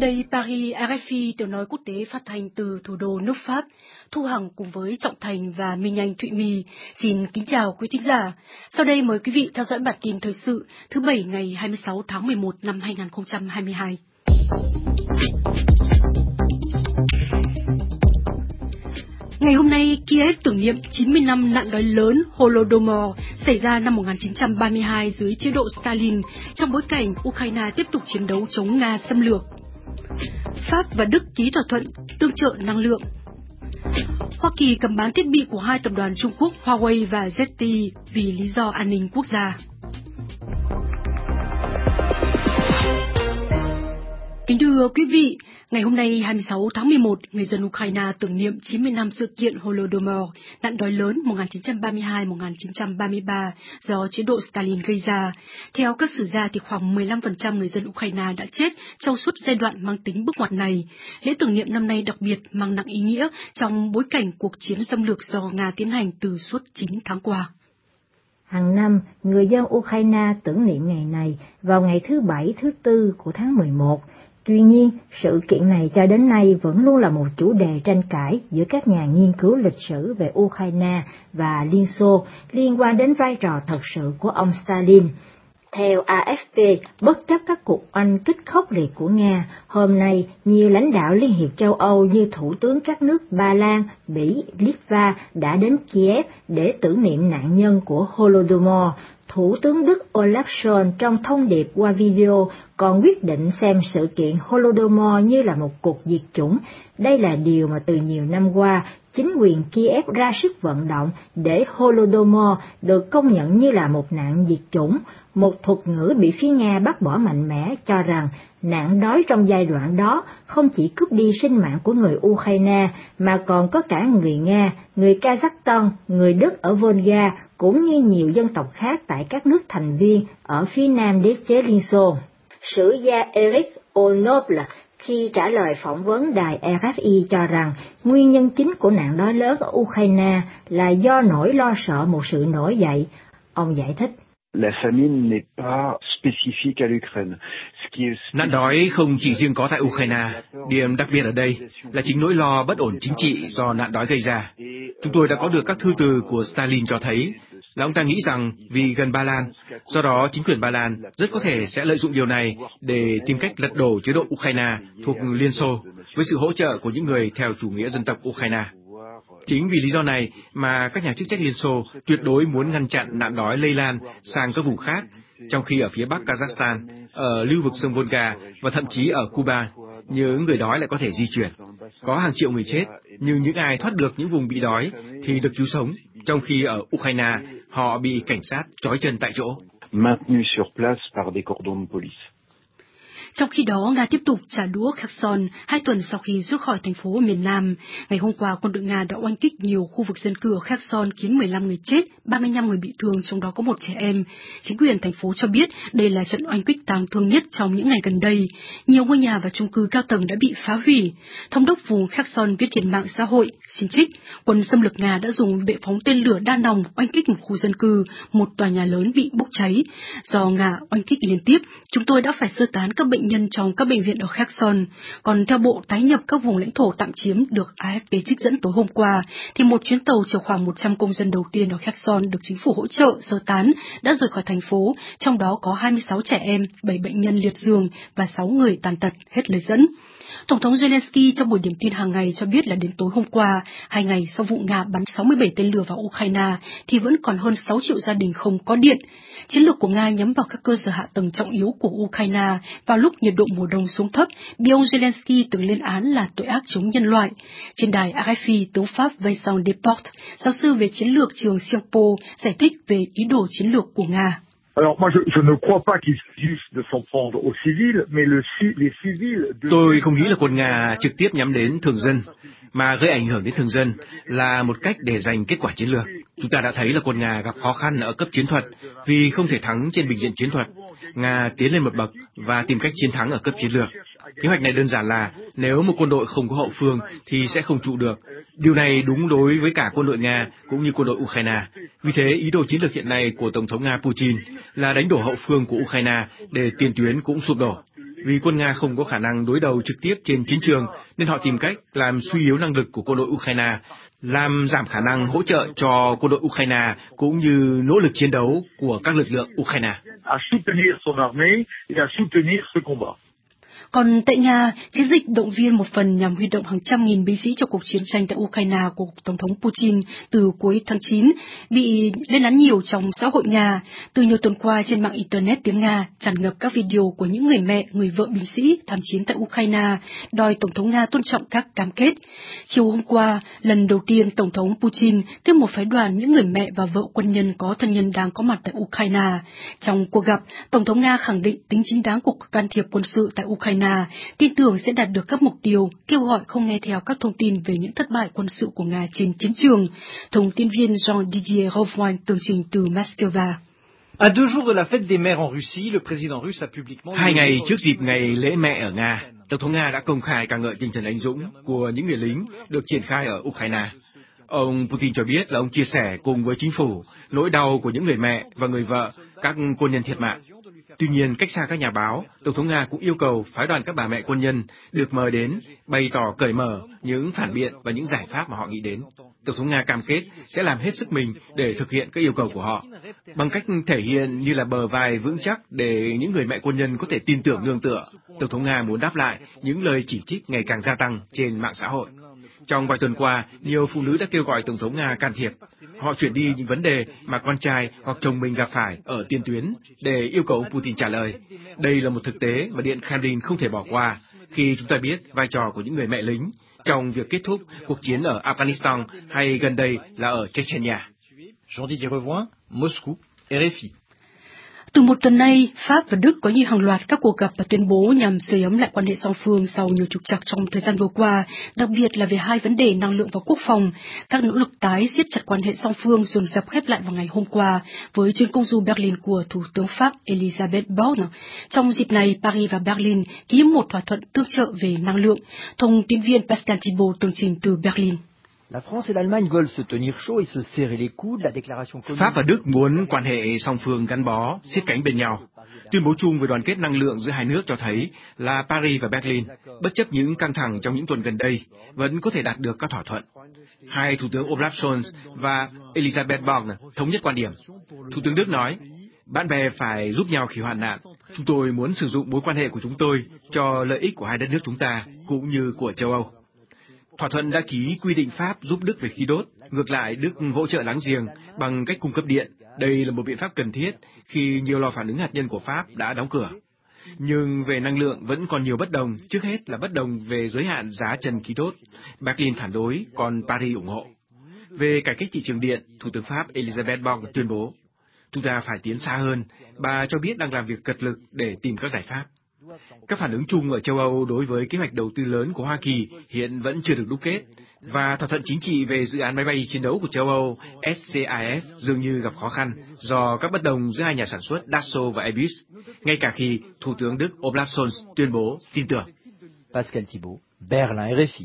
Đây Paris, RFI, tiếng nói quốc tế phát thanh từ thủ đô nước Pháp. Thu Hằng cùng với Trọng Thành và Minh Anh Thụy My xin kính chào quý thính giả. Sau đây mời quý vị theo dõi bản tin thời sự thứ Bảy ngày 26 tháng 11 năm 2022. Ngày hôm nay, Kiev tưởng niệm 90 năm nạn đói lớn Holodomor xảy ra năm 1932 dưới chế độ Stalin trong bối cảnh Ukraine tiếp tục chiến đấu chống Nga xâm lược. Pháp và Đức ký thỏa thuận tương trợ năng lượng. Hoa Kỳ cấm bán thiết bị của hai tập đoàn Trung Quốc Huawei và ZTE vì lý do an ninh quốc gia. Kính thưa quý vị, ngày hôm nay 26 tháng 11, người dân Ukraine tưởng niệm 90 năm sự kiện Holodomor, nạn đói lớn 1932-1933 do chế độ Stalin gây ra. Theo các sử gia thì khoảng 15% người dân Ukraine đã chết trong suốt giai đoạn mang tính bước ngoặt này. Lễ tưởng niệm năm nay đặc biệt mang nặng ý nghĩa trong bối cảnh cuộc chiến xâm lược do Nga tiến hành từ suốt 9 tháng qua. Hàng năm, người dân Ukraine tưởng niệm ngày này vào ngày thứ Bảy, thứ Tư của tháng 11. Tuy nhiên, sự kiện này cho đến nay vẫn luôn là một chủ đề tranh cãi giữa các nhà nghiên cứu lịch sử về Ukraine và Liên Xô liên quan đến vai trò thật sự của ông Stalin. Theo AFP, bất chấp các cuộc oanh kích khốc liệt của Nga, hôm nay nhiều lãnh đạo Liên hiệp châu Âu như thủ tướng các nước Ba Lan, Bỉ, Litva đã đến Kiev để tưởng niệm nạn nhân của Holodomor. Thủ tướng Đức Olaf Scholz trong thông điệp qua video còn quyết định xem sự kiện Holodomor như là một cuộc diệt chủng. Đây là điều mà từ nhiều năm qua, chính quyền Kiev ra sức vận động để Holodomor được công nhận như là một nạn diệt chủng. Một thuật ngữ bị phía Nga bác bỏ mạnh mẽ cho rằng nạn đói trong giai đoạn đó không chỉ cướp đi sinh mạng của người Ukraine mà còn có cả người Nga, người Kazakhstan, người Đức ở Volga cũng như nhiều dân tộc khác tại các nước thành viên ở phía nam đế chế Liên Xô. Sử gia Eric O'Noble khi trả lời phỏng vấn đài RFI cho rằng nguyên nhân chính của nạn đói lớn ở Ukraine là do nỗi lo sợ một sự nổi dậy. Ông giải thích. Nạn đói không chỉ riêng có tại Ukraine, điểm đặc biệt ở đây là chính nỗi lo bất ổn chính trị do nạn đói gây ra. Chúng tôi đã có được các thư từ của Stalin cho thấy là ông ta nghĩ rằng vì gần Ba Lan, do đó chính quyền Ba Lan rất có thể sẽ lợi dụng điều này để tìm cách lật đổ chế độ Ukraine thuộc Liên Xô với sự hỗ trợ của những người theo chủ nghĩa dân tộc Ukraine. Chính vì lý do này mà các nhà chức trách Liên Xô tuyệt đối muốn ngăn chặn nạn đói lây lan sang các vùng khác, trong khi ở phía bắc Kazakhstan, ở lưu vực sông Volga và thậm chí ở Cuba, những người đói lại có thể di chuyển. Có hàng triệu người chết, nhưng những ai thoát được những vùng bị đói thì được cứu sống, trong khi ở Ukraine họ bị cảnh sát trói chân tại chỗ. Trong khi đó, Nga tiếp tục trả đũa Kherson 2 tuần sau khi rút khỏi thành phố miền Nam. Ngày hôm qua, quân đội Nga đã oanh kích nhiều khu vực dân cư ở Kherson khiến 15 người chết, 35 người bị thương, trong đó có một trẻ em. Chính quyền thành phố cho biết đây là trận oanh kích tàn thương nhất trong những ngày gần đây. Nhiều ngôi nhà và chung cư cao tầng đã bị phá hủy. Thống đốc vùng Kherson viết trên mạng xã hội, xin trích, quân xâm lược Nga đã dùng bệ phóng tên lửa đa nòng oanh kích một khu dân cư, một tòa nhà lớn bị bốc cháy. Do Nga oanh kích liên tiếp, chúng tôi đã phải sơ tán các bệnh nhân trong các bệnh viện ở Kherson. Còn theo Bộ tái nhập các vùng lãnh thổ tạm chiếm được AFP trích dẫn tối hôm qua, thì một chuyến tàu chở khoảng 100 công dân đầu tiên ở Kherson được chính phủ hỗ trợ sơ tán đã rời khỏi thành phố, trong đó có 26 trẻ em, 7 bệnh nhân liệt giường và 6 người tàn tật, hết lời dẫn. Tổng thống Zelensky trong buổi điểm tin hàng ngày cho biết là đến tối hôm qua, 2 ngày sau vụ Nga bắn 67 tên lửa vào Ukraine, thì vẫn còn hơn 6 triệu gia đình không có điện. Chiến lược của Nga nhắm vào các cơ sở hạ tầng trọng yếu của Ukraine vào lúc nhiệt độ mùa đông xuống thấp, bị ông Zelensky từng lên án là tội ác chống nhân loại. Trên đài RFI, tướng Pháp Vincent Desportes, giáo sư về chiến lược trường Sciences Po, giải thích về ý đồ chiến lược của Nga. Tôi không nghĩ là quân Nga trực tiếp nhắm đến thường dân, mà gây ảnh hưởng đến thường dân là một cách để giành kết quả chiến lược. Chúng ta đã thấy là quân Nga gặp khó khăn ở cấp chiến thuật vì không thể thắng trên bình diện chiến thuật. Nga tiến lên một bậc và tìm cách chiến thắng ở cấp chiến lược. Kế hoạch này đơn giản là nếu một quân đội không có hậu phương thì sẽ không trụ được. Điều này đúng đối với cả quân đội Nga cũng như quân đội Ukraine. Vì thế, ý đồ chiến lược hiện nay của Tổng thống Nga Putin là đánh đổ hậu phương của Ukraine để tiền tuyến cũng sụp đổ. Vì quân Nga không có khả năng đối đầu trực tiếp trên chiến trường, nên họ tìm cách làm suy yếu năng lực của quân đội Ukraine, làm giảm khả năng hỗ trợ cho quân đội Ukraine cũng như nỗ lực chiến đấu của các lực lượng Ukraine. Còn tại Nga, chiến dịch động viên một phần nhằm huy động hàng trăm nghìn binh sĩ cho cuộc chiến tranh tại Ukraine của Tổng thống Putin từ cuối tháng 9 bị lên án nhiều trong xã hội Nga. Từ nhiều tuần qua trên mạng Internet tiếng Nga tràn ngập các video của những người mẹ, người vợ binh sĩ tham chiến tại Ukraine, đòi Tổng thống Nga tôn trọng các cam kết. Chiều hôm qua, lần đầu tiên Tổng thống Putin tiếp một phái đoàn những người mẹ và vợ quân nhân có thân nhân đang có mặt tại Ukraine. Trong cuộc gặp, Tổng thống Nga khẳng định tính chính đáng của can thiệp quân sự tại Ukraine, tin tưởng sẽ đạt được các mục tiêu, kêu gọi không nghe theo các thông tin về những thất bại quân sự của Nga trên chiến trường. Thông tin viên Jean-Didier Rovouin tường trình từ Moscow. À 2 jours de la fête des mères en Russie, le président russe a publiquement... 2 ngày trước dịp ngày lễ mẹ ở Nga, Tổng thống Nga đã công khai ca ngợi tinh thần anh dũng của những người lính được triển khai ở Ukraine. Ông Putin cho biết là ông chia sẻ cùng với chính phủ nỗi đau của những người mẹ và người vợ, các quân nhân thiệt mạng. Tuy nhiên, cách xa các nhà báo, Tổng thống Nga cũng yêu cầu phái đoàn các bà mẹ quân nhân được mời đến, bày tỏ cởi mở những phản biện và những giải pháp mà họ nghĩ đến. Tổng thống Nga cam kết sẽ làm hết sức mình để thực hiện các yêu cầu của họ, bằng cách thể hiện như là bờ vai vững chắc để những người mẹ quân nhân có thể tin tưởng nương tựa. Tổng thống Nga muốn đáp lại những lời chỉ trích ngày càng gia tăng trên mạng xã hội. Trong vài tuần qua, nhiều phụ nữ đã kêu gọi Tổng thống Nga can thiệp. Họ chuyển đi những vấn đề mà con trai hoặc chồng mình gặp phải ở tiền tuyến để yêu cầu Putin trả lời. Đây là một thực tế mà Điện Kremlin không thể bỏ qua khi chúng ta biết vai trò của những người mẹ lính trong việc kết thúc cuộc chiến ở Afghanistan hay gần đây là ở Chechnya. Jean-Didier Rovouin, Moscou, RFI. Từ một tuần nay, Pháp và Đức có như hàng loạt các cuộc gặp và tuyên bố nhằm sưởi ấm lại quan hệ song phương sau nhiều trục trặc trong thời gian vừa qua, đặc biệt là về hai vấn đề năng lượng và quốc phòng. Các nỗ lực tái siết chặt quan hệ song phương dồn dập khép lại vào ngày hôm qua với chuyến công du Berlin của Thủ tướng Pháp Elisabeth Borne. Trong dịp này, Paris và Berlin ký một thỏa thuận tương trợ về năng lượng. Thông tin viên Pascal Thibault tường trình từ Berlin. La France et l'Allemagne veulent se tenir chaud et se serrer les coudes. La déclaration commune. Pháp và Đức muốn quan hệ song phương gắn bó, siết cánh bên nhau. Tuyên bố chung về đoàn kết năng lượng giữa hai nước cho thấy là Paris và Berlin, bất chấp những căng thẳng trong những tuần gần đây, vẫn có thể đạt được các thỏa thuận. Hai Thủ tướng Olaf Scholz và Elisabeth Borne thống nhất quan điểm. Thủ tướng Đức nói, bạn bè phải giúp nhau khi hoạn nạn. Chúng tôi muốn sử dụng mối quan hệ của chúng tôi cho lợi ích của hai đất nước chúng ta, cũng như của châu Âu. Thỏa thuận đã ký quy định Pháp giúp Đức về khí đốt, ngược lại Đức hỗ trợ láng giềng bằng cách cung cấp điện. Đây là một biện pháp cần thiết khi nhiều lò phản ứng hạt nhân của Pháp đã đóng cửa. Nhưng về năng lượng vẫn còn nhiều bất đồng, trước hết là bất đồng về giới hạn giá trần khí đốt. Berlin phản đối, còn Paris ủng hộ. Về cải cách thị trường điện, Thủ tướng Pháp Elisabeth Borne tuyên bố, chúng ta phải tiến xa hơn, bà cho biết đang làm việc cật lực để tìm các giải pháp. Các phản ứng chung ở châu Âu đối với kế hoạch đầu tư lớn của Hoa Kỳ hiện vẫn chưa được đúc kết, và thỏa thuận chính trị về dự án máy bay chiến đấu của châu Âu SCAF dường như gặp khó khăn do các bất đồng giữa hai nhà sản xuất Dassault và Airbus, ngay cả khi Thủ tướng Đức Olaf Scholz tuyên bố tin tưởng. Pascal Thibault, Berlin, RFI.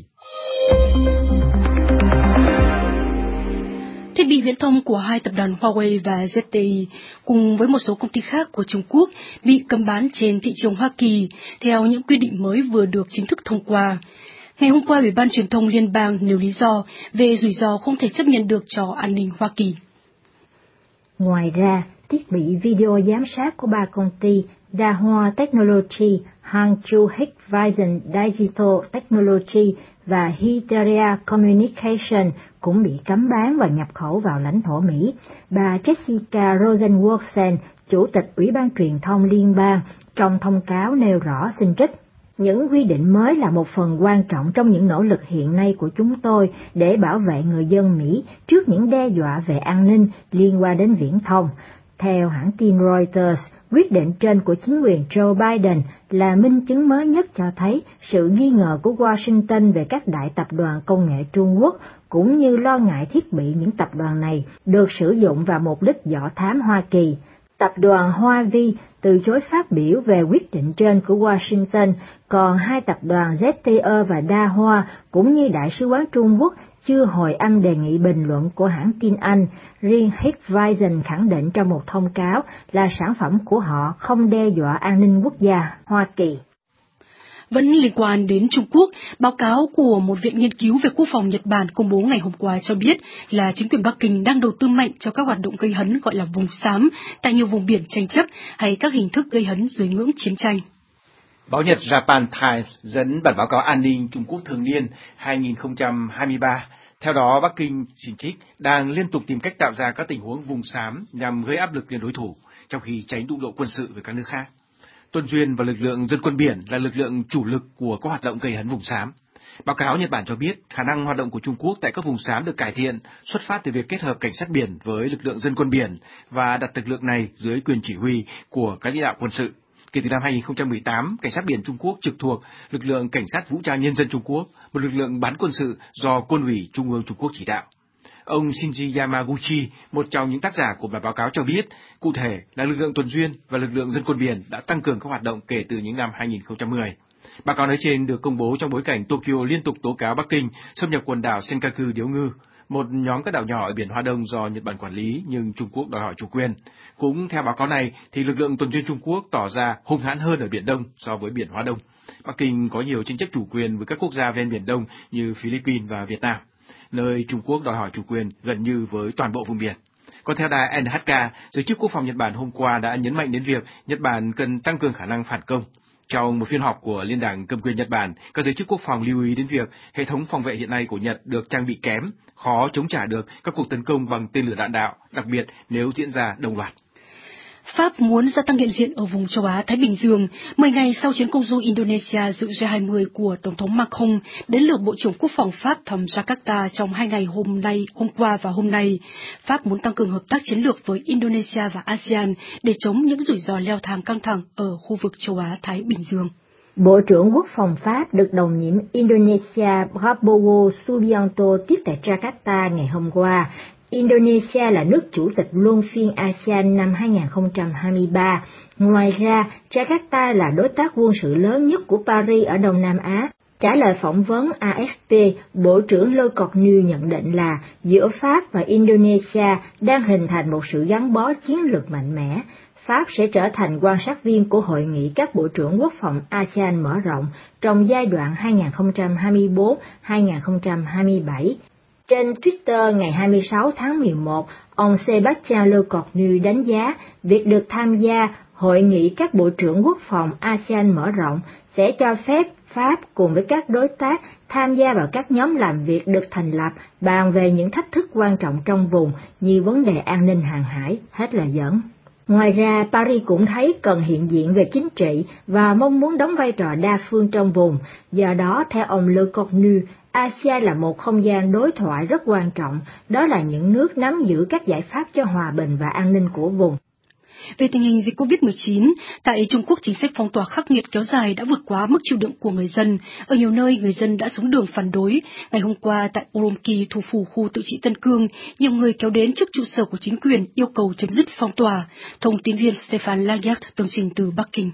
Thiết bị viễn thông của hai tập đoàn Huawei và ZTE cùng với một số công ty khác của Trung Quốc bị cấm bán trên thị trường Hoa Kỳ theo những quy định mới vừa được chính thức thông qua. Ngày hôm qua, Ủy ban Truyền thông Liên bang nêu lý do về rủi ro không thể chấp nhận được cho an ninh Hoa Kỳ. Ngoài ra, thiết bị video giám sát của 3 công ty Dahua Technology, Hangzhou Hikvision Digital Technology và Hiteria Communication cũng bị cấm bán và nhập khẩu vào lãnh thổ Mỹ. Bà Jessica Rosenworcel, Chủ tịch Ủy ban Truyền thông Liên bang, trong thông cáo nêu rõ xin trích: những quy định mới là một phần quan trọng trong những nỗ lực hiện nay của chúng tôi để bảo vệ người dân Mỹ trước những đe dọa về an ninh liên quan đến viễn thông. Theo hãng tin Reuters, quyết định trên của chính quyền Joe Biden là minh chứng mới nhất cho thấy sự nghi ngờ của Washington về các đại tập đoàn công nghệ Trung Quốc, cũng như lo ngại thiết bị những tập đoàn này được sử dụng vào mục đích dò thám Hoa Kỳ. Tập đoàn Huawei từ chối phát biểu về quyết định trên của Washington, còn hai tập đoàn ZTE và Dahua cũng như Đại sứ quán Trung Quốc chưa hồi âm đề nghị bình luận của hãng tin Anh. Riêng Hikvision khẳng định trong một thông cáo là sản phẩm của họ không đe dọa an ninh quốc gia Hoa Kỳ. Vẫn liên quan đến Trung Quốc, báo cáo của một viện nghiên cứu về quốc phòng Nhật Bản công bố ngày hôm qua cho biết là chính quyền Bắc Kinh đang đầu tư mạnh cho các hoạt động gây hấn gọi là vùng xám tại nhiều vùng biển tranh chấp hay các hình thức gây hấn dưới ngưỡng chiến tranh. Báo Nhật Japan Times dẫn bản báo cáo an ninh Trung Quốc thường niên 2023. Theo đó, Bắc Kinh chỉ trích đang liên tục tìm cách tạo ra các tình huống vùng xám nhằm gây áp lực lên đối thủ, trong khi tránh đụng độ quân sự với các nước khác. Tuần duyên và lực lượng dân quân biển là lực lượng chủ lực của các hoạt động gây hấn vùng xám. Báo cáo Nhật Bản cho biết khả năng hoạt động của Trung Quốc tại các vùng xám được cải thiện, xuất phát từ việc kết hợp cảnh sát biển với lực lượng dân quân biển và đặt lực lượng này dưới quyền chỉ huy của các lãnh đạo quân sự. Kể từ năm 2018, Cảnh sát biển Trung Quốc trực thuộc lực lượng Cảnh sát Vũ trang Nhân dân Trung Quốc, một lực lượng bán quân sự do Quân ủy Trung ương Trung Quốc chỉ đạo. Ông Shinji Yamaguchi, một trong những tác giả của bản báo cáo cho biết, cụ thể là lực lượng tuần duyên và lực lượng dân quân biển đã tăng cường các hoạt động kể từ những năm 2010. Báo cáo nói trên được công bố trong bối cảnh Tokyo liên tục tố cáo Bắc Kinh xâm nhập quần đảo Senkaku Điếu Ngư, một nhóm các đảo nhỏ ở biển Hoa Đông do Nhật Bản quản lý nhưng Trung Quốc đòi hỏi chủ quyền. Cũng theo báo cáo này, thì lực lượng tuần duyên Trung Quốc tỏ ra hung hãn hơn ở Biển Đông so với biển Hoa Đông. Bắc Kinh có nhiều tranh chấp chủ quyền với các quốc gia ven Biển Đông như Philippines và Việt Nam, nơi Trung Quốc đòi hỏi chủ quyền gần như với toàn bộ vùng biển. Còn theo đài NHK, giới chức quốc phòng Nhật Bản hôm qua đã nhấn mạnh đến việc Nhật Bản cần tăng cường khả năng phản công. Trong một phiên họp của Liên đảng cầm quyền Nhật Bản, các giới chức quốc phòng lưu ý đến việc hệ thống phòng vệ hiện nay của Nhật được trang bị kém, khó chống trả được các cuộc tấn công bằng tên lửa đạn đạo, đặc biệt nếu diễn ra đồng loạt. Pháp muốn gia tăng hiện diện ở vùng châu Á-Thái Bình Dương, 10 ngày sau chuyến công du Indonesia dự G20 của Tổng thống Macron, đến lượt Bộ trưởng Quốc phòng Pháp thăm Jakarta trong 2 ngày hôm qua và hôm nay. Pháp muốn tăng cường hợp tác chiến lược với Indonesia và ASEAN để chống những rủi ro leo thang căng thẳng ở khu vực châu Á-Thái Bình Dương. Bộ trưởng Quốc phòng Pháp được đồng nhiệm Indonesia Prabowo Subianto tiếp tại Jakarta ngày hôm qua. Indonesia là nước chủ tịch luân phiên ASEAN năm 2023. Ngoài ra, Jakarta là đối tác quân sự lớn nhất của Paris ở Đông Nam Á. Trả lời phỏng vấn AFP, Bộ trưởng Le Cornu nhận định là giữa Pháp và Indonesia đang hình thành một sự gắn bó chiến lược mạnh mẽ. Pháp sẽ trở thành quan sát viên của Hội nghị các Bộ trưởng Quốc phòng ASEAN mở rộng trong giai đoạn 2024-2027. Trên Twitter ngày 26 tháng 11, ông Sébastien Lecornu đánh giá việc được tham gia Hội nghị các Bộ trưởng Quốc phòng ASEAN mở rộng sẽ cho phép Pháp cùng với các đối tác tham gia vào các nhóm làm việc được thành lập bàn về những thách thức quan trọng trong vùng như vấn đề an ninh hàng hải, hết lời dẫn. Ngoài ra, Paris cũng thấy cần hiện diện về chính trị và mong muốn đóng vai trò đa phương trong vùng. Do đó, theo ông Le Cornu, ASEAN là một không gian đối thoại rất quan trọng, đó là những nước nắm giữ các giải pháp cho hòa bình và an ninh của vùng. Về tình hình dịch COVID-19, tại Trung Quốc chính sách phong tỏa khắc nghiệt kéo dài đã vượt quá mức chịu đựng của người dân. Ở nhiều nơi, người dân đã xuống đường phản đối. Ngày hôm qua, tại Urumqi, thủ phủ khu tự trị Tân Cương, nhiều người kéo đến trước trụ sở của chính quyền yêu cầu chấm dứt phong tỏa. Thông tin viên Stefan Lagarde tường trình từ Bắc Kinh.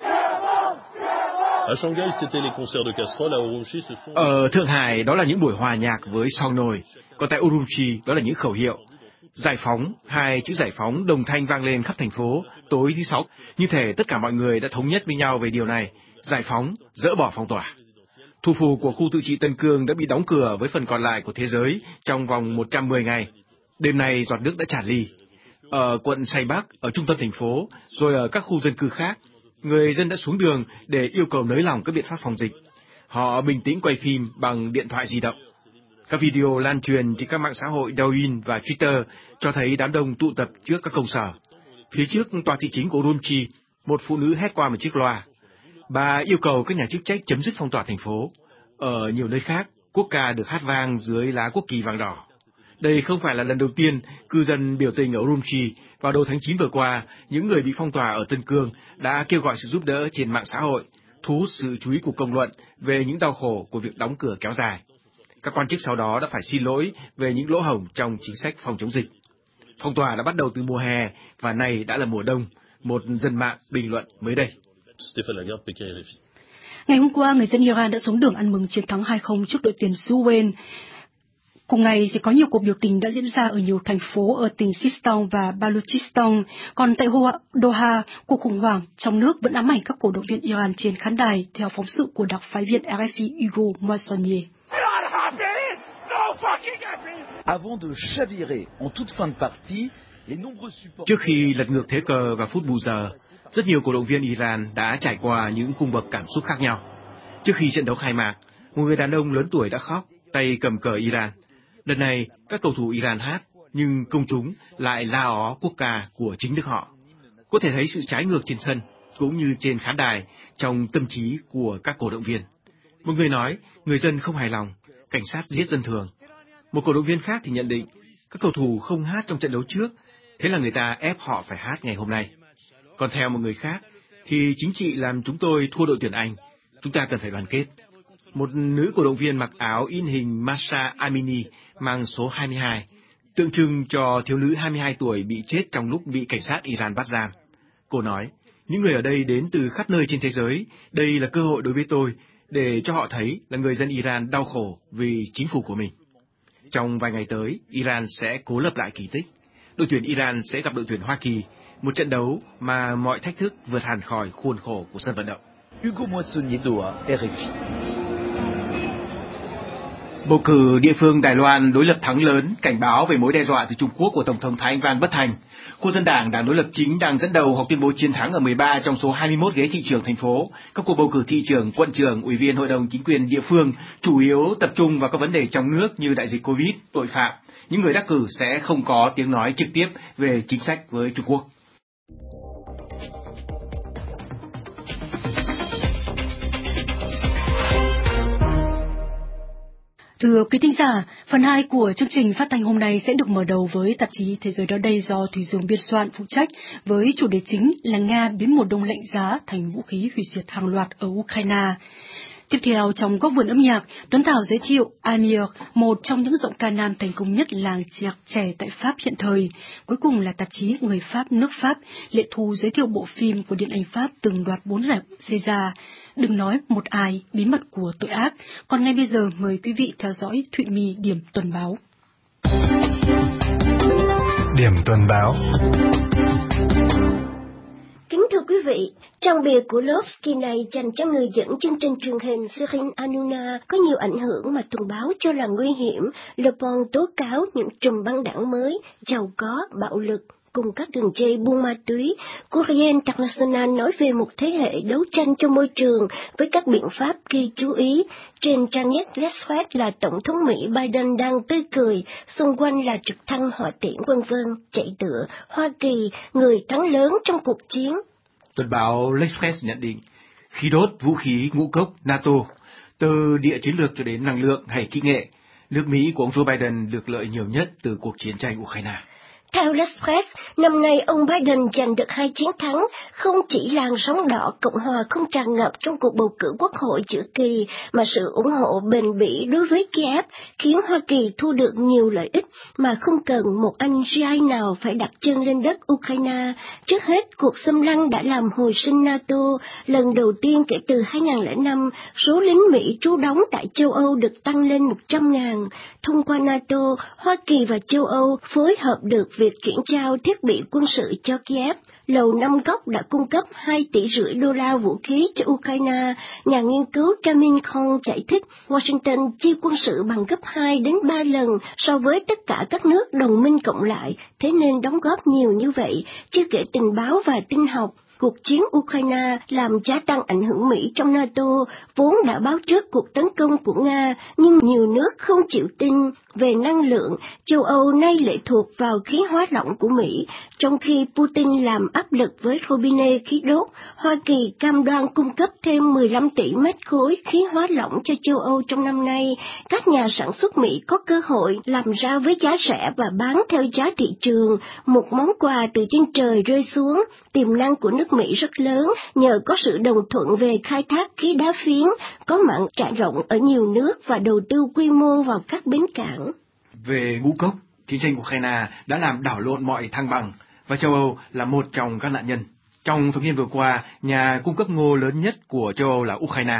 Ở Thượng Hải, đó là những buổi hòa nhạc với song nồi. Còn tại Urumqi, đó là những khẩu hiệu. Giải phóng, hai chữ giải phóng đồng thanh vang lên khắp thành phố tối thứ Sáu. Như thể tất cả mọi người đã thống nhất với nhau về điều này. Giải phóng, dỡ bỏ phong tỏa. Thủ phủ của khu tự trị Tân Cương đã bị đóng cửa với phần còn lại của thế giới trong vòng 110 ngày. Đêm nay giọt nước đã tràn ly. Ở quận Say Bắc, ở trung tâm thành phố, rồi ở các khu dân cư khác, người dân đã xuống đường để yêu cầu nới lỏng các biện pháp phòng dịch. Họ bình tĩnh quay phim bằng điện thoại di động. Các video lan truyền trên các mạng xã hội Douyin và Twitter cho thấy đám đông tụ tập trước các công sở. Phía trước tòa thị chính của Urumqi, một phụ nữ hét qua một chiếc loa. Bà yêu cầu các nhà chức trách chấm dứt phong tỏa thành phố. Ở nhiều nơi khác, quốc ca được hát vang dưới lá quốc kỳ vàng đỏ. Đây không phải là lần đầu tiên cư dân biểu tình ở Urumqi. Vào đầu tháng 9 vừa qua, những người bị phong tỏa ở Tân Cương đã kêu gọi sự giúp đỡ trên mạng xã hội, thu hút sự chú ý của công luận về những đau khổ của việc đóng cửa kéo dài. Các quan chức sau đó đã phải xin lỗi về những lỗ hổng trong chính sách phòng chống dịch. Phong tỏa đã bắt đầu từ mùa hè và nay đã là mùa đông, một dân mạng bình luận mới đây. Ngày hôm qua, người dân Iran đã xuống đường ăn mừng chiến thắng 2-0 trước đội tuyển xứ Wales. Cùng ngày thì có nhiều cuộc biểu tình đã diễn ra ở nhiều thành phố ở tỉnh Sistan và Balochistan, còn tại Doha, cuộc khủng hoảng trong nước vẫn ám ảnh các cổ động viên Iran trên khán đài, theo phóng sự của đặc phái viên RFI Hugo Moissonnier. Trước khi lật ngược thế cờ vào phút bù giờ, rất nhiều cổ động viên Iran đã trải qua những cung bậc cảm xúc khác nhau. Trước khi trận đấu khai mạc, một người đàn ông lớn tuổi đã khóc, tay cầm cờ Iran. Lần này, các cầu thủ Iran hát, nhưng công chúng lại la ó quốc ca của chính nước họ. Có thể thấy sự trái ngược trên sân, cũng như trên khán đài, trong tâm trí của các cổ động viên. Một người nói, người dân không hài lòng, cảnh sát giết dân thường. Một cổ động viên khác thì nhận định, các cầu thủ không hát trong trận đấu trước, thế là người ta ép họ phải hát ngày hôm nay. Còn theo một người khác, thì chính trị làm chúng tôi thua đội tuyển Anh, chúng ta cần phải đoàn kết. Một nữ cổ động viên mặc áo in hình Mahsa Amini mang số 22, tượng trưng cho thiếu nữ 22 tuổi bị chết trong lúc bị cảnh sát Iran bắt giam. Cô nói, những người ở đây đến từ khắp nơi trên thế giới, đây là cơ hội đối với tôi, để cho họ thấy là người dân Iran đau khổ vì chính phủ của mình. Trong vài ngày tới, Iran sẽ cố lập lại kỳ tích. Đội tuyển Iran sẽ gặp đội tuyển Hoa Kỳ, một trận đấu mà mọi thách thức vượt hẳn khỏi khuôn khổ của sân vận động. Hugo Moissonnier, Doha, RFI. Bầu cử địa phương Đài Loan đối lập thắng lớn, cảnh báo về mối đe dọa từ Trung Quốc của Tổng thống Thái Anh Văn bất thành. Quốc dân đảng, đảng đối lập chính đang dẫn đầu hoặc tuyên bố chiến thắng ở 13 trong số 21 ghế thị trưởng thành phố. Các cuộc bầu cử thị trưởng, quận trưởng, ủy viên hội đồng chính quyền địa phương chủ yếu tập trung vào các vấn đề trong nước như đại dịch Covid, tội phạm. Những người đắc cử sẽ không có tiếng nói trực tiếp về chính sách với Trung Quốc. Thưa quý thính giả, phần 2 của chương trình phát thanh hôm nay sẽ được mở đầu với tạp chí Thế giới đó đây do Thủy Dương biên soạn phụ trách, với chủ đề chính là Nga biến mùa đông lạnh giá thành vũ khí hủy diệt hàng loạt ở Ukraine. Tiếp theo, trong góc vườn âm nhạc, Tuấn Thảo giới thiệu Amir, một trong những giọng ca nam thành công nhất làng nhạc trẻ tại Pháp hiện thời. Cuối cùng là tạp chí Người Pháp nước Pháp, Lệ Thu giới thiệu bộ phim của điện ảnh Pháp từng đoạt 4 giải César. Đừng nói một ai, bí mật của tội ác. Còn ngay bây giờ, mời quý vị theo dõi Thụy My điểm tuần báo. Điểm tuần báo. Kính thưa quý vị, trang bìa của Lovsky này dành cho người dẫn chương trình truyền hình Cyril Hanouna có nhiều ảnh hưởng mà tuần báo cho là nguy hiểm. Le Monde tố cáo những trùm băng đảng mới, giàu có, bạo lực, cùng các đường dây buôn ma túy. Courrier International nói về một thế hệ đấu tranh cho môi trường với các biện pháp gây chú ý. Trên trang nhất L'Express là Tổng thống Mỹ Biden đang tươi cười, xung quanh là trực thăng hỏa tiễn v.v. chạy tựa, Hoa Kỳ, người thắng lớn trong cuộc chiến. Tuần báo L'Express nhận định, khí đốt, vũ khí, ngũ cốc, NATO, từ địa chiến lược cho đến năng lượng hay kỹ nghệ, nước Mỹ của ông Joe Biden được lợi nhiều nhất từ cuộc chiến tranh Ukraine. Theo L'Express, năm nay ông Biden giành được 2 chiến thắng, không chỉ làn sóng đỏ Cộng hòa không tràn ngập trong cuộc bầu cử quốc hội giữa kỳ, mà sự ủng hộ bền bỉ đối với Kiev khiến Hoa Kỳ thu được nhiều lợi ích mà không cần một anh GI nào phải đặt chân lên đất Ukraine. Trước hết, cuộc xâm lăng đã làm hồi sinh NATO. Lần đầu tiên kể từ 2005, số lính Mỹ trú đóng tại châu Âu được tăng lên 100.000. Thông qua NATO, Hoa Kỳ và châu Âu phối hợp được việc chuyển giao thiết bị quân sự cho Kiev. Lầu Năm Góc đã cung cấp 2,5 tỷ đô la vũ khí cho Ukraine. Nhà nghiên cứu Camille Kong giải thích Washington chi quân sự bằng gấp 2 đến 3 lần so với tất cả các nước đồng minh cộng lại, thế nên đóng góp nhiều như vậy, chưa kể tình báo và tin học. Cuộc chiến Ukraine làm gia tăng ảnh hưởng Mỹ trong NATO, vốn đã báo trước cuộc tấn công của Nga, nhưng nhiều nước không chịu tin. Về năng lượng, châu Âu nay lệ thuộc vào khí hóa lỏng của Mỹ, trong khi Putin làm áp lực với robinet khí đốt. Hoa Kỳ cam đoan cung cấp thêm 15 tỷ mét khối khí hóa lỏng cho châu Âu trong năm nay. Các nhà sản xuất Mỹ có cơ hội làm ra với giá rẻ và bán theo giá thị trường, một món quà từ trên trời rơi xuống. Tiềm năng của nước Mỹ rất lớn nhờ có sự đồng thuận về khai thác khí đá phiến, có mạng trải rộng ở nhiều nước và đầu tư quy mô vào các bến cảng. Về ngũ cốc, chiến tranh Ukraine đã làm đảo lộn mọi thăng bằng, và châu Âu là một trong các nạn nhân. Trong thập niên vừa qua, nhà cung cấp ngô lớn nhất của châu Âu là Ukraine.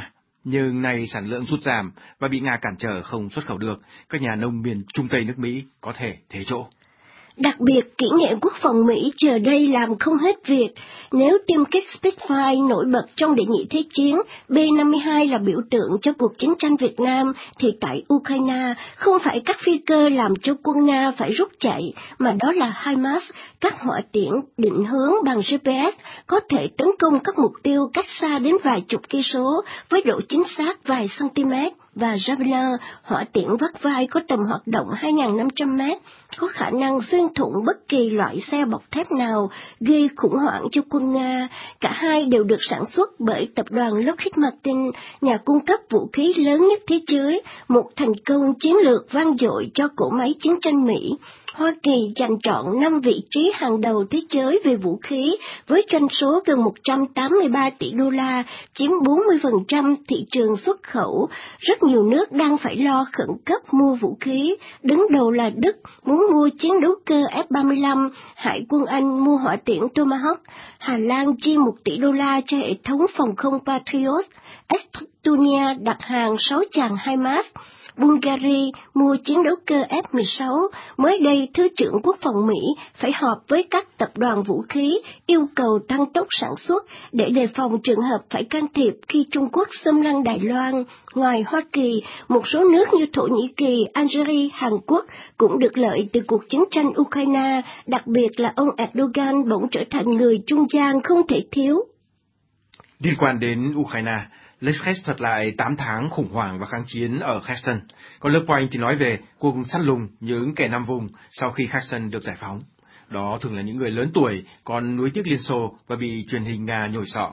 Nhưng nay sản lượng sút giảm và bị Nga cản trở không xuất khẩu được, các nhà nông miền Trung Tây nước Mỹ có thể thế chỗ. Đặc biệt, kỹ nghệ quốc phòng Mỹ giờ đây làm không hết việc. Nếu tiêm kích Spitfire nổi bật trong đệ nhị thế chiến, B-52 là biểu tượng cho cuộc chiến tranh Việt Nam, thì tại Ukraine, không phải các phi cơ làm cho quân Nga phải rút chạy, mà đó là HIMARS, các hỏa tiễn định hướng bằng GPS, có thể tấn công các mục tiêu cách xa đến vài chục cây số, với độ chính xác vài cm, và Javelin, hỏa tiễn vác vai có tầm hoạt động 2.500 mét, có khả năng xuyên thủng bất kỳ loại xe bọc thép nào, gây khủng hoảng cho quân Nga. Cả hai đều được sản xuất bởi tập đoàn Lockheed Martin, nhà cung cấp vũ khí lớn nhất thế giới, một thành công chiến lược vang dội cho cỗ máy chiến tranh Mỹ. Hoa Kỳ giành trọn 5 vị trí hàng đầu thế giới về vũ khí, với doanh số gần 183 tỷ đô la, chiếm 40% thị trường xuất khẩu. Rất nhiều nước đang phải lo khẩn cấp mua vũ khí. Đứng đầu là Đức, muốn mua chiến đấu cơ F-35, Hải quân Anh mua hỏa tiễn Tomahawk, Hà Lan chi 1 tỷ đô la cho hệ thống phòng không Patriot, Estonia đặt hàng 6 tràng HIMARS, Bulgaria mua chiến đấu cơ F-16, mới đây Thứ trưởng Quốc phòng Mỹ phải họp với các tập đoàn vũ khí, yêu cầu tăng tốc sản xuất để đề phòng trường hợp phải can thiệp khi Trung Quốc xâm lăng Đài Loan. Ngoài Hoa Kỳ, một số nước như Thổ Nhĩ Kỳ, Algeria, Hàn Quốc cũng được lợi từ cuộc chiến tranh Ukraine, đặc biệt là ông Erdogan bỗng trở thành người trung gian không thể thiếu. Liên quan đến Ukraine, Le Figaro thuật lại 8 tháng khủng hoảng và kháng chiến ở Kherson, còn Le Point thì nói về cuộc săn lùng những kẻ nằm vùng sau khi Kherson được giải phóng. Đó thường là những người lớn tuổi còn nuối tiếc Liên Xô và bị truyền hình Nga nhồi sọ.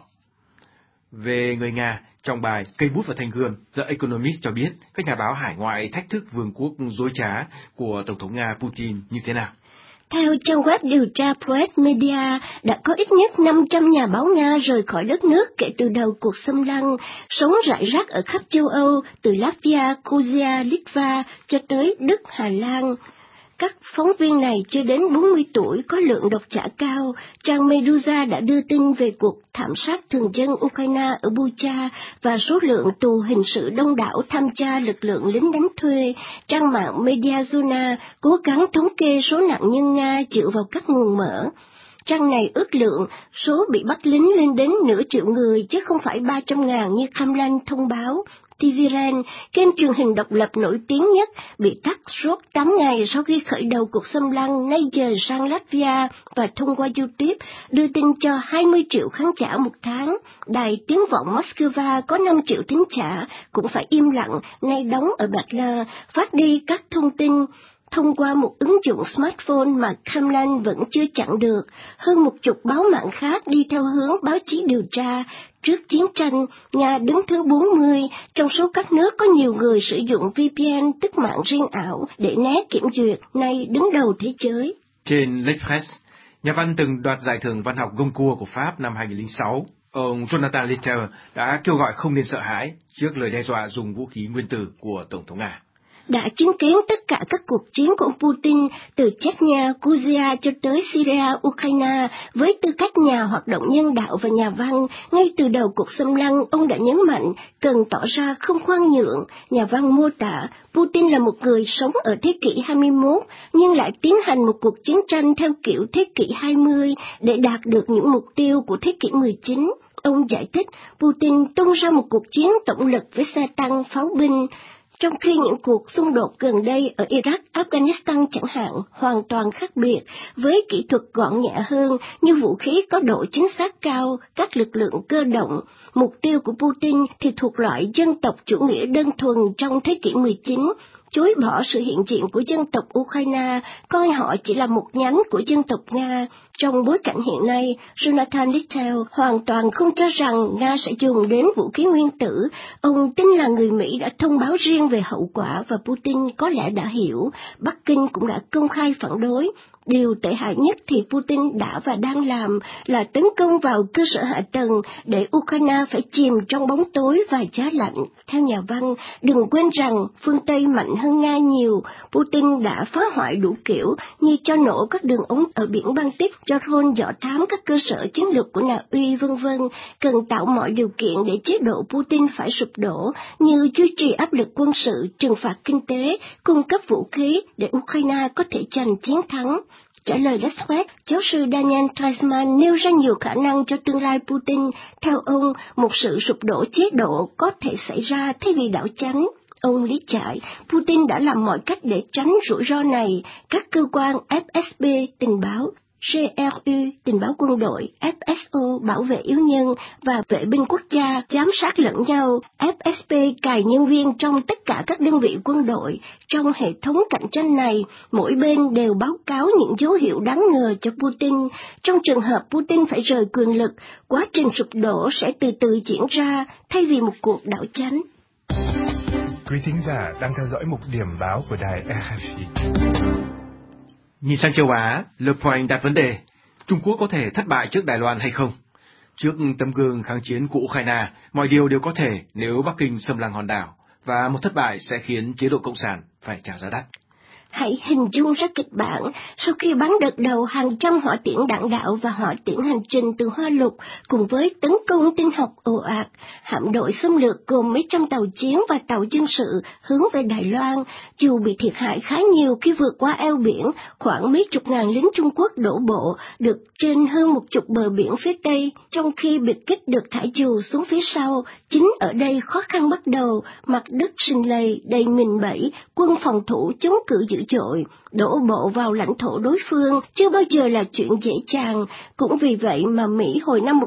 Về người Nga, trong bài Cây bút và thanh gươm, The Economist cho biết các nhà báo hải ngoại thách thức vương quốc dối trá của Tổng thống Nga Putin như thế nào. Theo trang web điều tra Press Media, đã có ít nhất 500 nhà báo Nga rời khỏi đất nước kể từ đầu cuộc xâm lăng, sống rải rác ở khắp châu Âu, từ Latvia, Georgia, Litva cho tới Đức, Hà Lan. Các phóng viên này chưa đến 40 tuổi, có lượng độc giả cao. Trang Medusa đã đưa tin về cuộc thảm sát thường dân Ukraine ở Bucha và số lượng tù hình sự đông đảo tham gia lực lượng lính đánh thuê. Trang mạng Mediazona cố gắng thống kê số nạn nhân Nga dựa vào các nguồn mở. Trang này ước lượng số bị bắt lính lên đến nửa triệu người, chứ không phải 300.000 như Kremlin thông báo. TVREN, kênh truyền hình độc lập nổi tiếng nhất, bị tắt suốt 8 ngày sau khi khởi đầu cuộc xâm lăng, nay giờ sang Latvia và thông qua YouTube đưa tin cho 20 triệu khán giả một tháng. Đài Tiếng vọng Moscow có 5 triệu thính giả cũng phải im lặng, nay đóng ở Berlin, phát đi các thông tin thông qua một ứng dụng smartphone mà Kremlin vẫn chưa chặn được. Hơn 10 báo mạng khác đi theo hướng báo chí điều tra. Trước chiến tranh, Nga đứng thứ 40, trong số các nước có nhiều người sử dụng VPN, tức mạng riêng ảo, để né kiểm duyệt, nay đứng đầu thế giới. Trên Le Figaro, nhà văn từng đoạt giải thưởng văn học Goncourt của Pháp năm 2006, ông Jonathan Lister đã kêu gọi không nên sợ hãi trước lời đe dọa dùng vũ khí nguyên tử của Tổng thống Nga. Đã chứng kiến tất cả các cuộc chiến của ông Putin, từ Chechnya, Georgia cho tới Syria, Ukraine, với tư cách nhà hoạt động nhân đạo và nhà văn. Ngay từ đầu cuộc xâm lăng, ông đã nhấn mạnh cần tỏ ra không khoan nhượng. Nhà văn mô tả Putin là một người sống ở thế kỷ 21, nhưng lại tiến hành một cuộc chiến tranh theo kiểu thế kỷ 20 để đạt được những mục tiêu của thế kỷ 19. Ông giải thích Putin tung ra một cuộc chiến tổng lực với xe tăng, pháo binh, trong khi những cuộc xung đột gần đây ở Iraq, Afghanistan chẳng hạn, hoàn toàn khác biệt, với kỹ thuật gọn nhẹ hơn như vũ khí có độ chính xác cao, các lực lượng cơ động. Mục tiêu của Putin thì thuộc loại dân tộc chủ nghĩa đơn thuần trong thế kỷ 19, chối bỏ sự hiện diện của dân tộc Ukraine, coi họ chỉ là một nhánh của dân tộc Nga. Trong bối cảnh hiện nay, Jonathan Littell hoàn toàn không cho rằng Nga sẽ dùng đến vũ khí nguyên tử. Ông tin là người Mỹ đã thông báo riêng về hậu quả và Putin có lẽ đã hiểu. Bắc Kinh cũng đã công khai phản đối. Điều tệ hại nhất thì Putin đã và đang làm là tấn công vào cơ sở hạ tầng để Ukraine phải chìm trong bóng tối và giá lạnh. Theo nhà văn, đừng quên rằng phương Tây mạnh hơn Nga nhiều. Putin đã phá hoại đủ kiểu như cho nổ các đường ống ở biển Baltic, cho drone dò thám các cơ sở chiến lược của Na Uy, v.v. Cần tạo mọi điều kiện để chế độ Putin phải sụp đổ, như duy trì áp lực quân sự, trừng phạt kinh tế, cung cấp vũ khí để Ukraine có thể giành chiến thắng. Trả lời L'Express, giáo sư Daniel Treisman nêu ra nhiều khả năng cho tương lai Putin. Theo ông, một sự sụp đổ chế độ có thể xảy ra thay vì đảo chánh. Ông lý giải, Putin đã làm mọi cách để tránh rủi ro này. Các cơ quan FSB tình báo, GRU tình báo quân đội, FSO bảo vệ yếu nhân và vệ binh quốc gia giám sát lẫn nhau. FSB cài nhân viên trong tất cả các đơn vị quân đội. Trong hệ thống cạnh tranh này, mỗi bên đều báo cáo những dấu hiệu đáng ngờ cho Putin. Trong trường hợp Putin phải rời quyền lực, quá trình sụp đổ sẽ từ từ diễn ra thay vì một cuộc đảo chánh. Quý thính giả đang theo dõi mục điểm báo của đài RFI. Nhìn sang châu Á, Le Point đặt vấn đề, Trung Quốc có thể thất bại trước Đài Loan hay không? Trước tấm gương kháng chiến của Ukraine, mọi điều đều có thể nếu Bắc Kinh xâm lăng hòn đảo, và một thất bại sẽ khiến chế độ Cộng sản phải trả giá đắt. Hãy hình dung ra kịch bản, sau khi bắn đợt đầu hàng trăm hỏa tiễn đạn đạo và hỏa tiễn hành trình từ Hoa Lục, cùng với tấn công tinh học ồ ạt, hạm đội xâm lược gồm mấy trăm tàu chiến và tàu dân sự hướng về Đài Loan. Dù bị thiệt hại khá nhiều khi vượt qua eo biển, khoảng mấy chục ngàn lính Trung Quốc đổ bộ được trên hơn 10 bờ biển phía Tây, trong khi biệt kích được thả dù xuống phía sau. Chính ở đây khó khăn bắt đầu, mặt đất sình lầy, đầy mìn bẫy, quân phòng thủ chống cự dữ dội, đổ bộ vào lãnh thổ đối phương chưa bao giờ là chuyện dễ dàng. Cũng vì vậy mà Mỹ hồi năm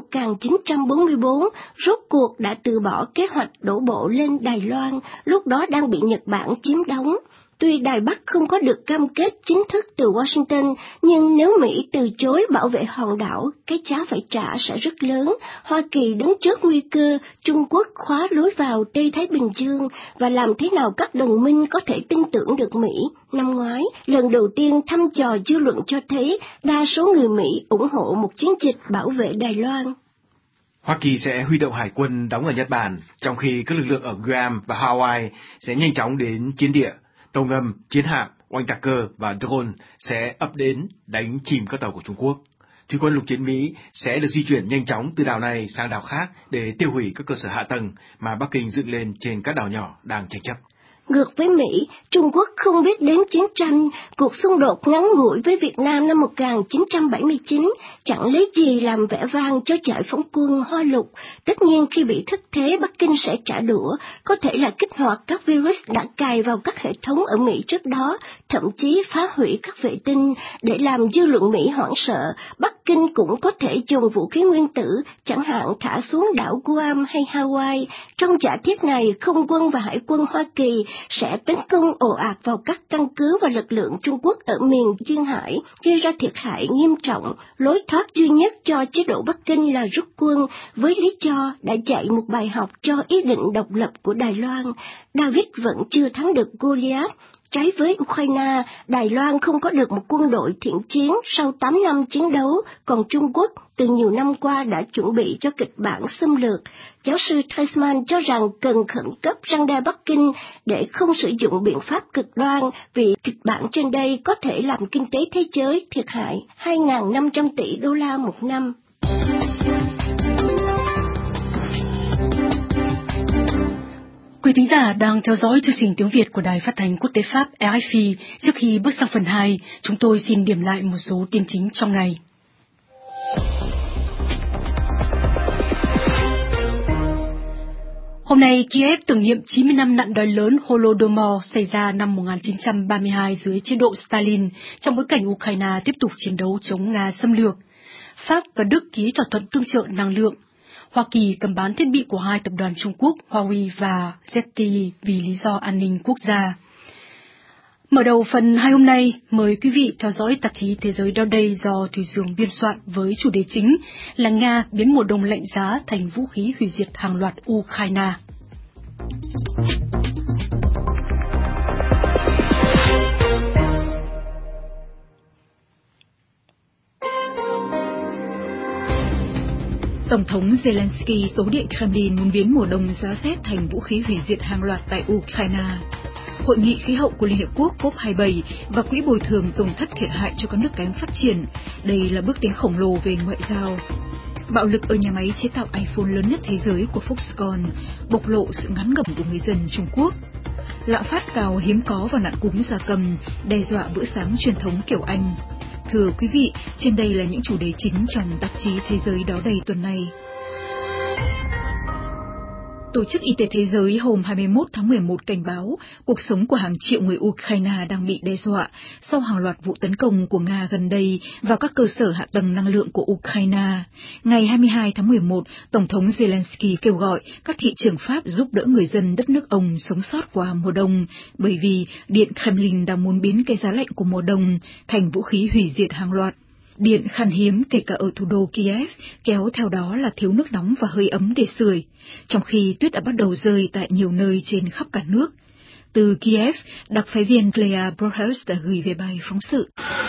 1944 rốt cuộc đã từ bỏ kế hoạch đổ bộ lên Đài Loan, lúc đó đang bị Nhật Bản chiếm đóng. Tuy Đài Bắc không có được cam kết chính thức từ Washington, nhưng nếu Mỹ từ chối bảo vệ hòn đảo, cái giá phải trả sẽ rất lớn. Hoa Kỳ đứng trước nguy cơ Trung Quốc khóa lối vào Tây Thái Bình Dương, và làm thế nào các đồng minh có thể tin tưởng được Mỹ. Năm ngoái, lần đầu tiên thăm dò dư luận cho thấy đa số người Mỹ ủng hộ một chiến dịch bảo vệ Đài Loan. Hoa Kỳ sẽ huy động hải quân đóng ở Nhật Bản, trong khi các lực lượng ở Guam và Hawaii sẽ nhanh chóng đến chiến địa. Tàu ngầm, chiến hạm, oanh tạc cơ và drone sẽ ập đến đánh chìm các tàu của Trung Quốc. Thủy quân lục chiến Mỹ sẽ được di chuyển nhanh chóng từ đảo này sang đảo khác để tiêu hủy các cơ sở hạ tầng mà Bắc Kinh dựng lên trên các đảo nhỏ đang tranh chấp. Ngược với Mỹ, Trung Quốc không biết đến chiến tranh. Cuộc xung đột ngắn ngủi với Việt Nam năm 1979 chẳng lấy gì làm vẻ vang cho giải phóng quân Hoa Lục. Tất nhiên khi bị thất thế, Bắc Kinh sẽ trả đũa, có thể là kích hoạt các virus đã cài vào các hệ thống ở Mỹ trước đó, thậm chí phá hủy các vệ tinh để làm dư luận Mỹ hoảng sợ. Bắc Kinh cũng có thể dùng vũ khí nguyên tử, chẳng hạn thả xuống đảo Guam hay Hawaii. Trong giả thiết này, không quân và hải quân Hoa Kỳ sẽ tấn công ồ ạt vào các căn cứ và lực lượng Trung Quốc ở miền duyên hải, gây ra thiệt hại nghiêm trọng. Lối thoát duy nhất cho chế độ Bắc Kinh là rút quân, với lý do đã dạy một bài học cho ý định độc lập của Đài Loan. David vẫn chưa thắng được Goliath. Trái với Ukraine, Đài Loan không có được một quân đội thiện chiến sau 8 năm chiến đấu, còn Trung Quốc từ nhiều năm qua đã chuẩn bị cho kịch bản xâm lược. Giáo sư Treisman cho rằng cần khẩn cấp răn đe Bắc Kinh để không sử dụng biện pháp cực đoan, vì kịch bản trên đây có thể làm kinh tế thế giới thiệt hại 2.500 tỷ đô la một năm. Quý thính giả đang theo dõi chương trình tiếng Việt của Đài Phát thanh Quốc tế Pháp RFI. Trước khi bước sang phần 2, chúng tôi xin điểm lại một số tin chính trong ngày. Hôm nay, Kiev tưởng niệm 90 năm nạn đói lớn Holodomor xảy ra năm 1932 dưới chế độ Stalin, trong bối cảnh Ukraine tiếp tục chiến đấu chống Nga xâm lược. Pháp và Đức ký thỏa thuận tương trợ năng lượng. Hoa Kỳ cấm bán thiết bị của hai tập đoàn Trung Quốc Huawei và ZTE vì lý do an ninh quốc gia. Mở đầu phần 2 hôm nay, mời quý vị theo dõi tạp chí Thế giới Downday do Thủy Dương biên soạn với chủ đề chính là Nga biến mùa đông lạnh giá thành vũ khí hủy diệt hàng loạt Ukraine. Tổng thống Zelensky tố điện Kremlin muốn biến mùa đông giá rét thành vũ khí hủy diệt hàng loạt tại Ukraine. Hội nghị khí hậu của Liên Hiệp Quốc COP27 và quỹ bồi thường tổn thất thiệt hại cho các nước kém phát triển. Đây là bước tiến khổng lồ về ngoại giao. Bạo lực ở nhà máy chế tạo iPhone lớn nhất thế giới của Foxconn bộc lộ sự ngán ngẩm của người dân Trung Quốc. Lạm phát cao hiếm có và nạn cúm gia cầm đe dọa bữa sáng truyền thống kiểu Anh. Thưa quý vị, trên đây là những chủ đề chính trong tạp chí Thế giới đó đây tuần này. Tổ chức Y tế Thế giới hôm 21 tháng 11 cảnh báo cuộc sống của hàng triệu người Ukraine đang bị đe dọa sau hàng loạt vụ tấn công của Nga gần đây vào các cơ sở hạ tầng năng lượng của Ukraine. Ngày 22 tháng 11, Tổng thống Zelensky kêu gọi các thị trường Pháp giúp đỡ người dân đất nước ông sống sót qua mùa đông, bởi vì Điện Kremlin đang muốn biến cái giá lạnh của mùa đông thành vũ khí hủy diệt hàng loạt. Điện khan hiếm kể cả ở thủ đô Kiev, kéo theo đó là thiếu nước nóng và hơi ấm để sưởi, trong khi tuyết đã bắt đầu rơi tại nhiều nơi trên khắp cả nước. Từ Kiev, đặc phái viên Clea Brohurst đã gửi về bài phóng sự.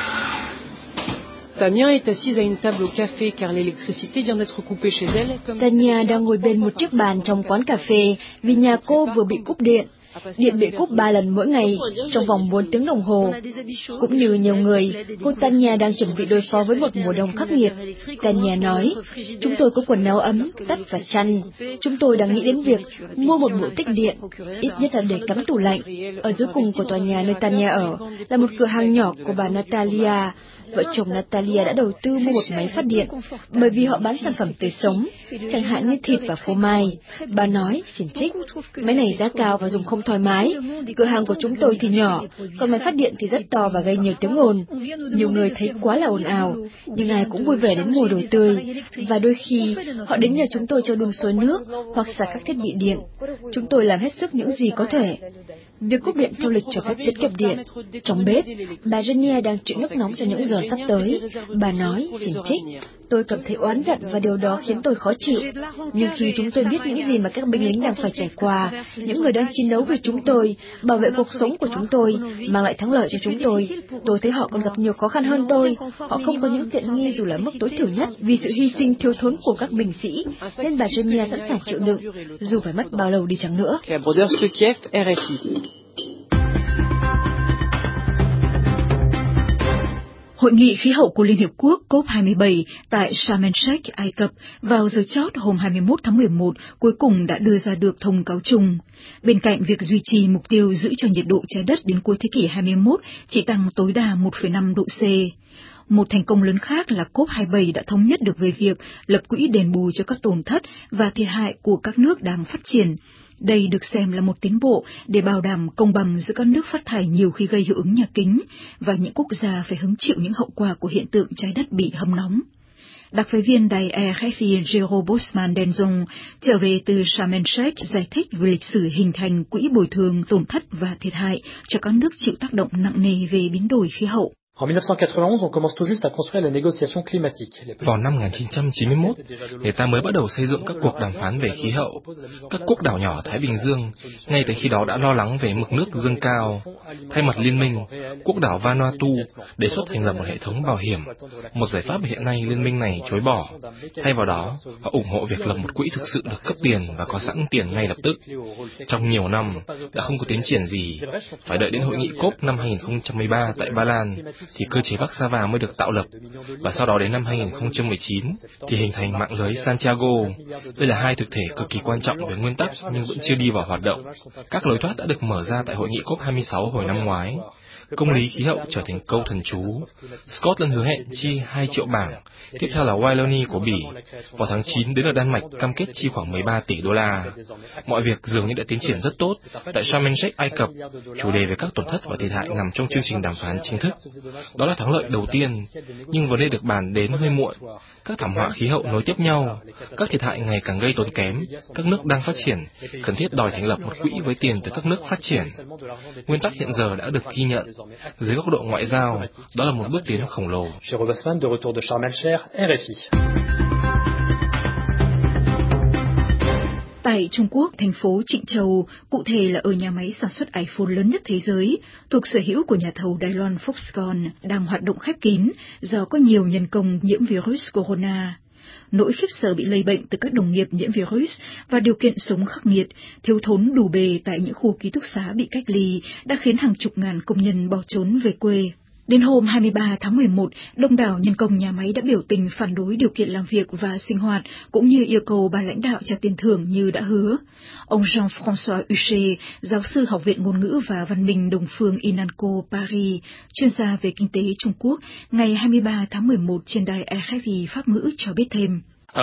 Tania est assise à une table au café car l'électricité vient d'être coupée chez elle. Tania đang ngồi bên một chiếc bàn trong quán cà phê vì nhà cô vừa bị cúp điện. Điện bị cúp 3 lần mỗi ngày trong vòng 4 tiếng đồng hồ. Cũng như nhiều người, cô Tania đang chuẩn bị đối phó với một mùa đông khắc nghiệt. Tania nói, chúng tôi có quần áo ấm, tất và chăn. Chúng tôi đang nghĩ đến việc mua một bộ tích điện, ít nhất là để cắm tủ lạnh. Ở dưới cùng của tòa nhà nơi Tania ở là một cửa hàng nhỏ của bà Natalia. Vợ chồng Natalia đã đầu tư mua một máy phát điện, bởi vì họ bán sản phẩm tươi sống, chẳng hạn như thịt và phô mai. Bà nói, xin trích, máy này giá cao và dùng không thoải mái. Cửa hàng của chúng tôi thì nhỏ, còn máy phát điện thì rất to và gây nhiều tiếng ồn. Nhiều người thấy quá là ồn ào, nhưng ai cũng vui vẻ đến mùa đồ tươi. Và đôi khi, họ đến nhờ chúng tôi cho đun sôi nước hoặc xả các thiết bị điện. Chúng tôi làm hết sức những gì có thể. Việc cúp điện theo lịch cho phép tiết kiệm điện. Trong bếp, bà Jenny đang trữ nước nóng cho những giờ sắp tới. Bà nói, xin trích, tôi cảm thấy oán giận và điều đó khiến tôi khó chịu. Nhưng khi chúng tôi biết những gì mà các binh lính đang phải trải qua, những người đang chiến đấu vì chúng tôi, bảo vệ cuộc sống của chúng tôi, mang lại thắng lợi cho chúng tôi thấy họ còn gặp nhiều khó khăn hơn tôi. Họ không có những tiện nghi dù là mức tối thiểu nhất vì sự hy sinh thiếu thốn của các binh sĩ, nên bà Jenny sẵn sàng chịu đựng, dù phải mất bao lâu đi chăng nữa. Hội nghị khí hậu của Liên Hiệp Quốc COP27 tại Sharm el-Sheikh, Ai Cập vào giờ chót hôm 21 tháng 11 cuối cùng đã đưa ra được thông cáo chung. Bên cạnh việc duy trì mục tiêu giữ cho nhiệt độ trái đất đến cuối thế kỷ 21 chỉ tăng tối đa 1,5 độ C. Một thành công lớn khác là COP27 đã thống nhất được về việc lập quỹ đền bù cho các tổn thất và thiệt hại của các nước đang phát triển. Đây được xem là một tiến bộ để bảo đảm công bằng giữa các nước phát thải nhiều khi gây hiệu ứng nhà kính và những quốc gia phải hứng chịu những hậu quả của hiện tượng trái đất bị hâm nóng. Đặc phái viên đài RFI Jero Bosman Denzong trở về từ Sharm el-Sheikh giải thích về lịch sử hình thành quỹ bồi thường tổn thất và thiệt hại cho các nước chịu tác động nặng nề về biến đổi khí hậu. En 1991, on commence tout juste à construire la négociation climatique. Vào năm 1991, người ta mới bắt đầu xây dựng các cuộc đàm phán về khí hậu. Các quốc đảo nhỏ Thái Bình Dương, ngay từ khi đó đã lo lắng về mực nước dâng cao. Thay mặt liên minh, quốc đảo Vanuatu đề xuất thành lập một hệ thống bảo hiểm, một giải pháp hiện nay liên minh này chối bỏ. Thay vào đó, họ ủng hộ việc lập một quỹ thực sự được cấp tiền và có sẵn tiền ngay lập tức. Trong nhiều năm, đã không có tiến triển gì. Phải đợi đến hội nghị COP năm 2013 tại Ba Lan, thì cơ chế Bắc Sa Va mới được tạo lập, và sau đó đến năm 2019 thì hình thành mạng lưới Santiago. Đây là hai thực thể cực kỳ quan trọng về nguyên tắc nhưng vẫn chưa đi vào hoạt động. Các lối thoát đã được mở ra tại hội nghị COP26 hồi năm ngoái. Công lý khí hậu trở thành câu thần chú. Scotland hứa hẹn chi 2 triệu bảng, tiếp theo là Wallonie của Bỉ. Vào tháng 9 đến ở Đan Mạch cam kết chi khoảng 13 tỷ đô la. Mọi việc dường như đã tiến triển rất tốt. Tại Sharm el-Sheikh, Ai Cập, chủ đề về các tổn thất và thiệt hại nằm trong chương trình đàm phán chính thức. Đó là thắng lợi đầu tiên, nhưng vấn đề được bàn đến hơi muộn. Các thảm họa khí hậu nối tiếp nhau, các thiệt hại ngày càng gây tốn kém, các nước đang phát triển, cần thiết đòi thành lập một quỹ với tiền từ các nước phát triển. Nguyên tắc hiện giờ đã được ghi nhận. Dưới góc độ ngoại giao, đó là một bước tiến khổng lồ. Jero Bosman de retour de Sharm el-Sheikh, RFI. Tại Trung Quốc, thành phố Trịnh Châu, cụ thể là ở nhà máy sản xuất iPhone lớn nhất thế giới, thuộc sở hữu của nhà thầu Đài Loan Foxconn, đang hoạt động khép kín do có nhiều nhân công nhiễm virus corona. Nỗi khiếp sợ bị lây bệnh từ các đồng nghiệp nhiễm virus và điều kiện sống khắc nghiệt, thiếu thốn đủ bề tại những khu ký túc xá bị cách ly đã khiến hàng chục ngàn công nhân bỏ trốn về quê. Đến hôm 23 tháng 11, đông đảo nhân công nhà máy đã biểu tình phản đối điều kiện làm việc và sinh hoạt, cũng như yêu cầu ban lãnh đạo trả tiền thưởng như đã hứa. Ông Jean-François Huchet, giáo sư Học viện Ngôn ngữ và Văn minh Đồng phương INANCO Paris, chuyên gia về kinh tế Trung Quốc, ngày 23 tháng 11 trên đài RFI Pháp ngữ cho biết thêm.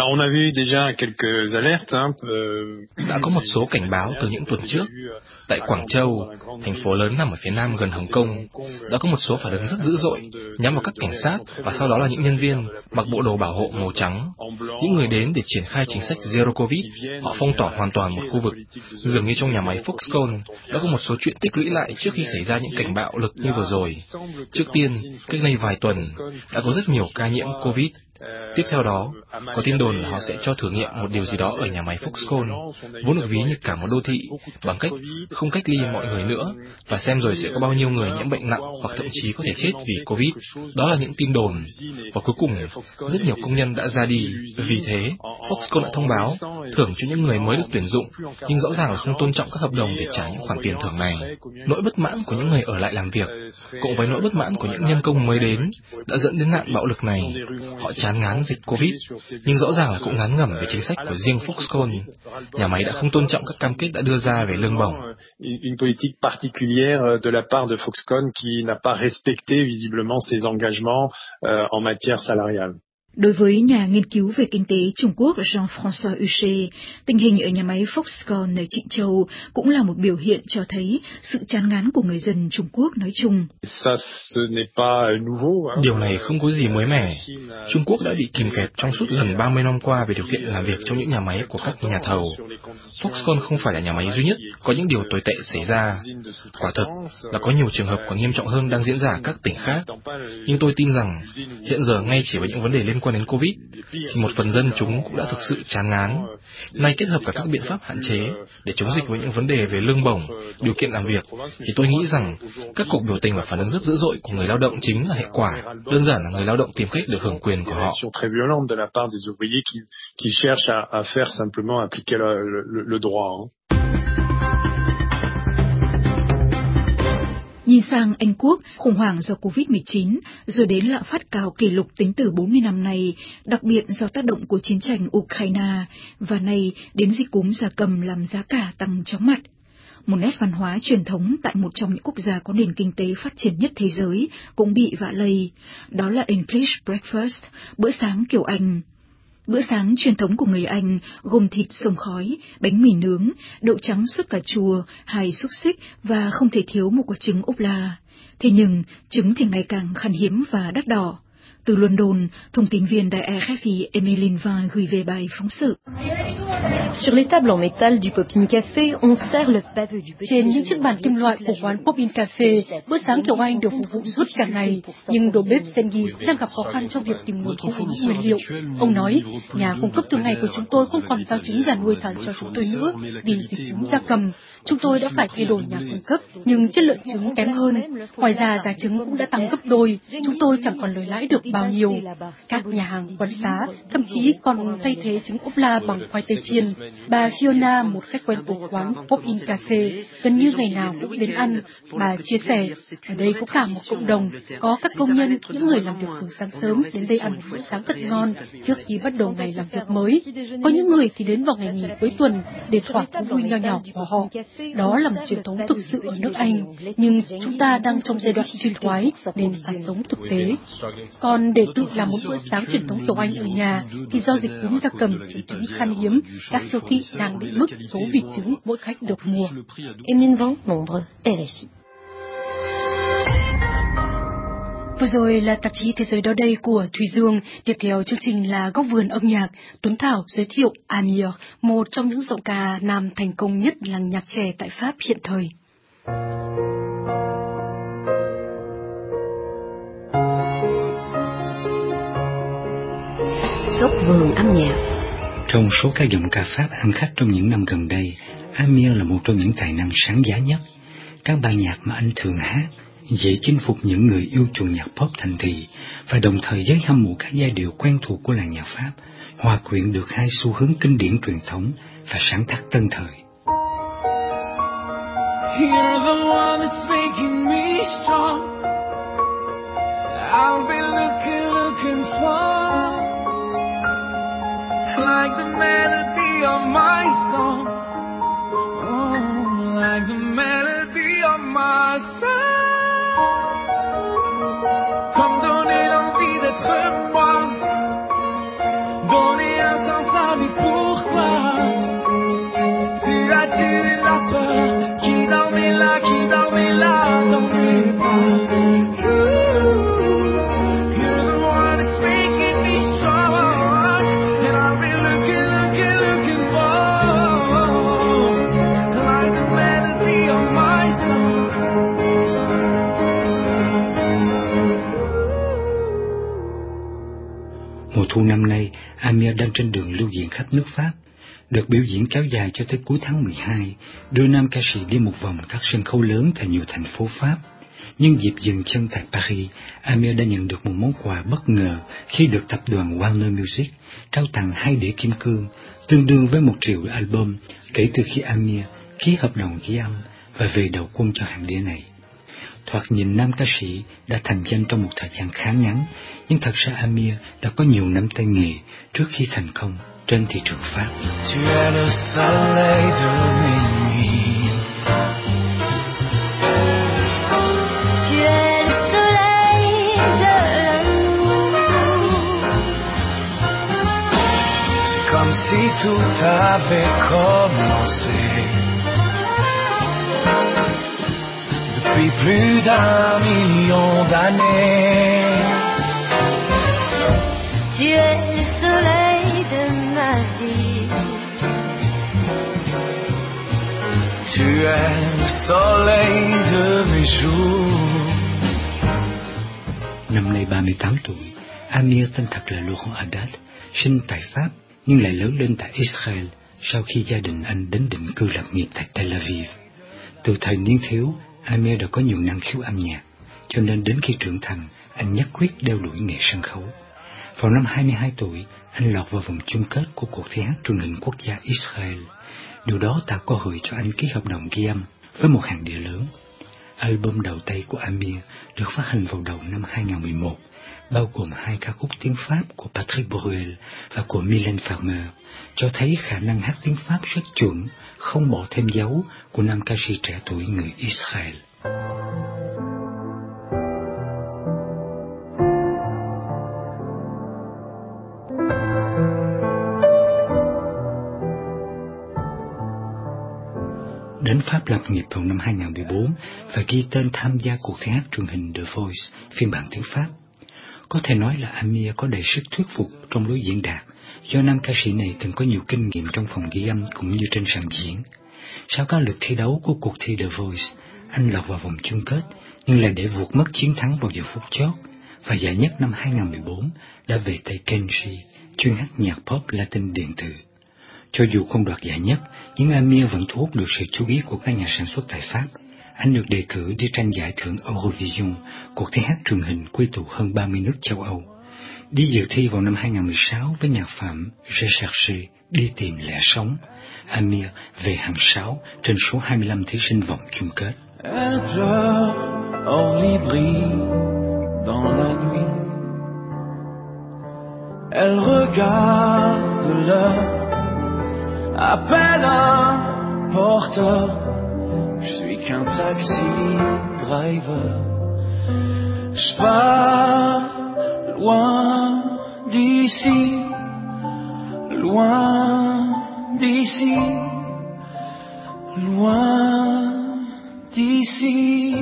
Đã có một số cảnh báo từ những tuần trước. Tại Quảng Châu, thành phố lớn nằm ở phía nam gần Hồng Kông, đã có một số phản ứng rất dữ dội nhắm vào các cảnh sát và sau đó là những nhân viên mặc bộ đồ bảo hộ màu trắng. Những người đến để triển khai chính sách Zero Covid, họ phong tỏa hoàn toàn một khu vực. Dường như trong nhà máy Foxconn đã có một số chuyện tích lũy lại trước khi xảy ra những cảnh bạo lực như vừa rồi. Trước tiên, cách đây vài tuần, đã có rất nhiều ca nhiễm Covid. Tiếp theo đó, có tin đồn là họ sẽ cho thử nghiệm một điều gì đó ở nhà máy Foxconn, vốn được ví như cả một đô thị, bằng cách không cách ly mọi người nữa, và xem rồi sẽ có bao nhiêu người nhiễm bệnh nặng hoặc thậm chí có thể chết vì Covid. Đó là những tin đồn, và cuối cùng, rất nhiều công nhân đã ra đi. Vì thế, Foxconn đã thông báo thưởng cho những người mới được tuyển dụng, nhưng rõ ràng là không tôn trọng các hợp đồng để trả những khoản tiền thưởng này. Nỗi bất mãn của những người ở lại làm việc, cộng với nỗi bất mãn của những nhân công mới đến, đã dẫn đến nạn bạo lực này. Họ chán ngán dịch Covid, nhưng rõ ràng là cũng ngán ngẩm về chính sách của riêng Foxconn. Nhà máy đã không tôn trọng các cam kết đã đưa ra về lương bổng. Une politique particulière de la part de Foxconn qui n'a pas respecté visiblement ses engagements en matière salariale. Đối với nhà nghiên cứu về kinh tế Trung Quốc Jean-François Huchet, tình hình ở nhà máy Foxconn ở Trịnh Châu cũng là một biểu hiện cho thấy sự chán ngán của người dân Trung Quốc nói chung. Điều này không có gì mới mẻ. Trung Quốc đã bị kìm kẹp trong suốt gần 30 năm qua về điều kiện làm việc trong những nhà máy của các nhà thầu. Foxconn không phải là nhà máy duy nhất có những điều tồi tệ xảy ra. Quả thật là có nhiều trường hợp còn nghiêm trọng hơn đang diễn ra ở các tỉnh khác. Nhưng tôi tin rằng hiện giờ ngay chỉ với những vấn đề liên quan đến Covid, thì một phần dân chúng cũng đã thực sự chán ngán. Nay kết hợp cả các biện pháp hạn chế để chống dịch với những vấn đề về lương bổng, điều kiện làm việc, thì tôi nghĩ rằng các cuộc biểu tình và phản ứng rất dữ dội của người lao động chính là hệ quả. Đơn giản là người lao động tìm cách được hưởng quyền của họ. Nhìn sang Anh Quốc, khủng hoảng do Covid-19, rồi đến lạm phát cao kỷ lục tính từ 40 năm nay, đặc biệt do tác động của chiến tranh Ukraine, và nay đến dịch cúm gia cầm làm giá cả tăng chóng mặt. Một nét văn hóa truyền thống tại một trong những quốc gia có nền kinh tế phát triển nhất thế giới cũng bị vạ lây, đó là English breakfast, bữa sáng kiểu Anh. Bữa sáng truyền thống của người Anh gồm thịt xông khói, bánh mì nướng, đậu trắng sốt cà chua, hay xúc xích và không thể thiếu một quả trứng ốp la. Thế nhưng, trứng thì ngày càng khan hiếm và đắt đỏ. Từ London, thông tin viên đài RFI Emeline Vin gửi về bài phóng sự. Sur les tables en métal du Pop-in Café, on sert le baveux du petit. Trên những chiếc bàn kim loại của quán Pop-in Café, bữa sáng kiểu Anh được phục vụ suốt cả ngày, nhưng đầu bếp Sengi đang gặp khó khăn trong việc tìm nguồn cung ứng nguyên liệu. Ông nói, nhà cung cấp thường ngày của chúng tôi không còn giao trứng gà nuôi thả cho chúng tôi nữa vì dịch cúm gia cầm. Chúng tôi đã phải thay đổi nhà cung cấp, nhưng chất lượng trứng kém hơn. Ngoài ra, giá trứng cũng đã tăng gấp đôi. Chúng tôi chẳng còn lời lãi được bao nhiêu. Các nhà hàng quán xá thậm chí còn thay thế trứng ốp la bằng khoai tây chiên. Bà Fiona, một khách quen của quán Pop-in Café, gần như ngày nào cũng đến ăn. Bà chia sẻ, ở đây có cả một cộng đồng, có các công nhân, những người làm việc từ sáng sớm đến đây ăn một bữa sáng thật ngon trước khi bắt đầu ngày làm việc mới. Có những người thì đến vào ngày nghỉ cuối tuần để thỏa thú vui nho nhỏ của họ. Đó là một truyền thống thực sự ở nước Anh, nhưng chúng ta đang trong giai đoạn suy thoái nên phải sống thực tế. Còn để tự làm một bữa sáng truyền thống kiểu Anh ở nhà thì do dịch cúm gia cầm thì trứng khan hiếm, các siêu thị đang định mức số vịt trứng mỗi khách được mua. Emeline Vin, Londres, RFI. Vừa rồi là tạp chí Thế giới đó đây của Thùy Dương. Tiếp theo chương trình là Góc vườn âm nhạc. Tuấn Thảo giới thiệu Amir, một trong những giọng ca nam thành công nhất làng nhạc trẻ tại Pháp hiện thời. Góc vườn âm nhạc. Trong số các giọng ca Pháp ăn khách trong những năm gần đây, Amir là một trong những tài năng sáng giá nhất. Các bài nhạc mà anh thường hát dễ chinh phục những người yêu chuộng nhạc pop thành thị và đồng thời giới hâm mộ các giai điệu quen thuộc của làng nhạc Pháp, hòa quyện được hai xu hướng kinh điển truyền thống và sáng tác tân thời. You're the one that's making me strong. I'll be looking for, like the melody of my song. Oh, like the melody of my song. Comme donner l'envie d'être moi, donner un sens à vie, pourquoi tu as tué la peur qui dormait là dans mes bras. You're the one that's making me strong, and I've been looking for, like the melody of my song. Mùa thu năm nay, Amir đang trên đường lưu diễn khắp nước Pháp. Đợt biểu diễn kéo dài cho tới cuối tháng 12, đưa nam ca sĩ đi một vòng các sân khấu lớn tại nhiều thành phố Pháp. Nhưng dịp dừng chân tại Paris, Amir đã nhận được một món quà bất ngờ khi được tập đoàn Warner Music trao tặng 2 đĩa kim cương, tương đương với 1 triệu album kể từ khi Amir ký hợp đồng ghi âm và về đầu quân cho hãng đĩa này. Thoạt nhìn nam ca sĩ đã thành danh trong một thời gian khá ngắn, nhưng thật ra Amir đã có nhiều năm tay nghề trước khi thành công trên thị trường Pháp. Tu es le soleil de mes nuits. Tu es le soleil de l'amour. C'est comme si tout avait commencé. Depuis plus d'1 million d'années. Tu es le soleil de ma vie. Tu es le soleil de mes jours. Năm nay 38 tuổi, Amir tên thật là Laurent Haddad, sinh tại Pháp nhưng lại lớn lên tại Israel sau khi gia đình anh đến định cư lập nghiệp tại Tel Aviv. Từ thời niên thiếu, Amir đã có nhiều năng khiếu âm nhạc, cho nên đến khi trưởng thành, anh nhất quyết đeo đuổi nghề sân khấu. Vào năm 22 tuổi, anh lọt vào vòng chung kết của cuộc thi hát truyền hình quốc gia Israel. Điều đó tạo cơ hội cho anh ký hợp đồng ghi âm với một hãng đĩa lớn. Album đầu tay của Amir được phát hành vào đầu năm 2011, bao gồm 2 ca khúc tiếng Pháp của Patrick Bruel và của Mylène Farmer, cho thấy khả năng hát tiếng Pháp rất chuẩn, không bỏ thêm dấu của nam ca sĩ trẻ tuổi người Israel. Đến Pháp lập nghiệp vào năm 2014 và ghi tên tham gia cuộc thi hát truyền hình The Voice phiên bản tiếng Pháp. Có thể nói là Amir có đầy sức thuyết phục trong lối diễn đạt, do nam ca sĩ này từng có nhiều kinh nghiệm trong phòng ghi âm cũng như trên sàn diễn. Sau các lượt thi đấu của cuộc thi The Voice, anh lọt vào vòng chung kết, nhưng lại để vụt mất chiến thắng vào giờ phút chót, và giải nhất năm 2014 đã về tay Kenji, chuyên hát nhạc pop Latin điện tử. Cho dù không đoạt giải nhất, nhưng Amir vẫn thu hút được sự chú ý của các nhà sản xuất tại Pháp. Anh được đề cử đi tranh giải thưởng Eurovision, cuộc thi hát truyền hình quy tụ hơn 30 nước châu Âu. Đi dự thi vào năm 2016 với nhạc phẩm Recherche, đi tìm lẽ sống, Amir về hạng 6 trên số 25 thí sinh vòng chung kết. Elle pleure au libri dans la nuit. Elle regarde l'heure, appelle un porteur. Je suis qu'un taxi driver. Je pars loin d'ici, loin d'ici, loin d'ici.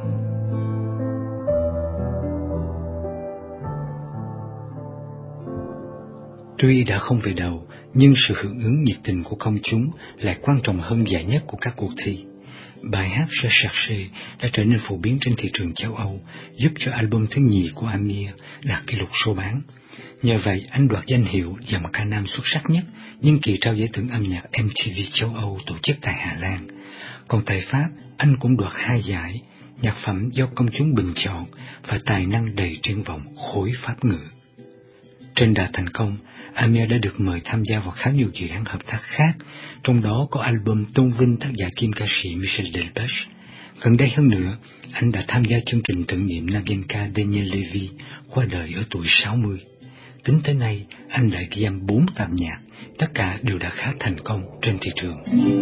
Tuy đã không về đầu, nhưng sự hưởng ứng nhiệt tình của công chúng lại quan trọng hơn giải nhất của các cuộc thi. Bài hát Recherche đã trở nên phổ biến trên thị trường châu Âu, giúp cho album thứ nhì của Amir đạt kỷ lục số bán. Nhờ vậy, anh đoạt danh hiệu dòng ca nam xuất sắc nhất nhân kỳ trao giải thưởng âm nhạc MTV châu Âu tổ chức tại Hà Lan. Còn tại Pháp, anh cũng đoạt 2 giải, nhạc phẩm do công chúng bình chọn và tài năng đầy triển vọng khối Pháp ngữ. Trên đà thành công, Amir đã được mời tham gia vào khá nhiều dự án hợp tác khác, trong đó có album tôn vinh tác giả kim ca sĩ Michel Delpech. Gần đây hơn nữa, anh đã tham gia chương trình tưởng niệm Nagienka Daniel Levy qua đời ở tuổi 60. Tính tới nay, anh đã ghi âm 4 tạp nhạc, tất cả đều đã khá thành công trên thị trường.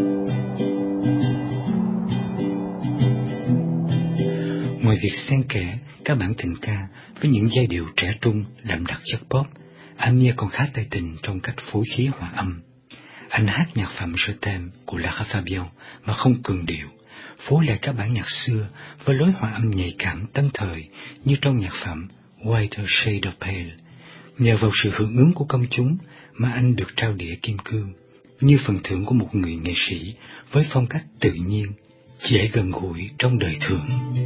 Ngoài việc xen kẽ các bản tình ca với những giai điệu trẻ trung đậm đặc chất pop, Amir còn khá tài tình trong cách phối khí hòa âm. Anh hát nhạc phẩm Je t'aime của Lara Fabian mà không cường điệu, phối lại các bản nhạc xưa với lối hòa âm nhạy cảm tân thời như trong nhạc phẩm Whiter Shade of Pale. Nhờ vào sự hưởng ứng của công chúng mà anh được trao đĩa kim cương, như phần thưởng của một người nghệ sĩ với phong cách tự nhiên, dễ gần gũi trong đời thường.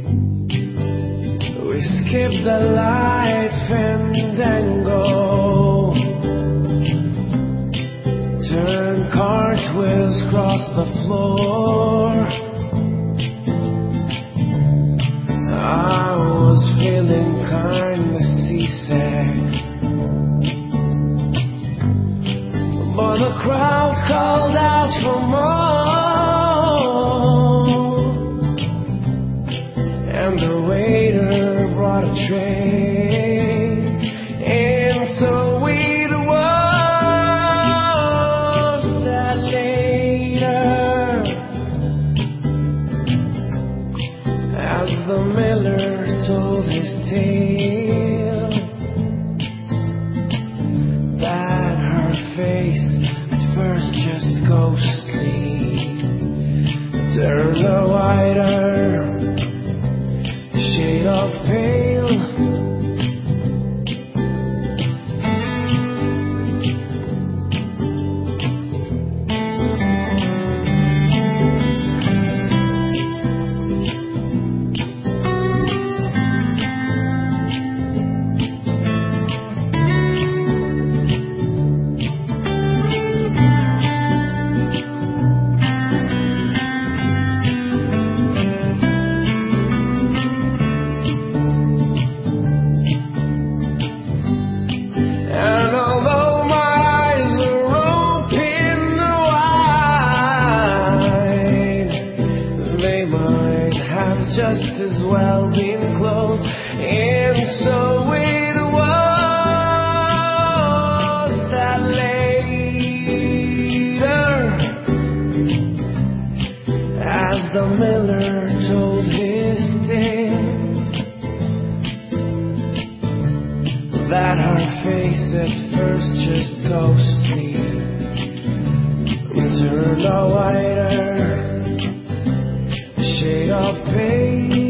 We skip the life and then go, turn cartwheels across the floor. I was feeling kind of seasick, but the crowd called out for more, and the waiter brought a tray, and so it was that later, as the miller told his tale, that her face at first just ghostly turned a whiter shade of pale. Just as well been closed, and so it was that later, as the miller told his tale, that her face at first just ghostly turned a whiter shade of pale.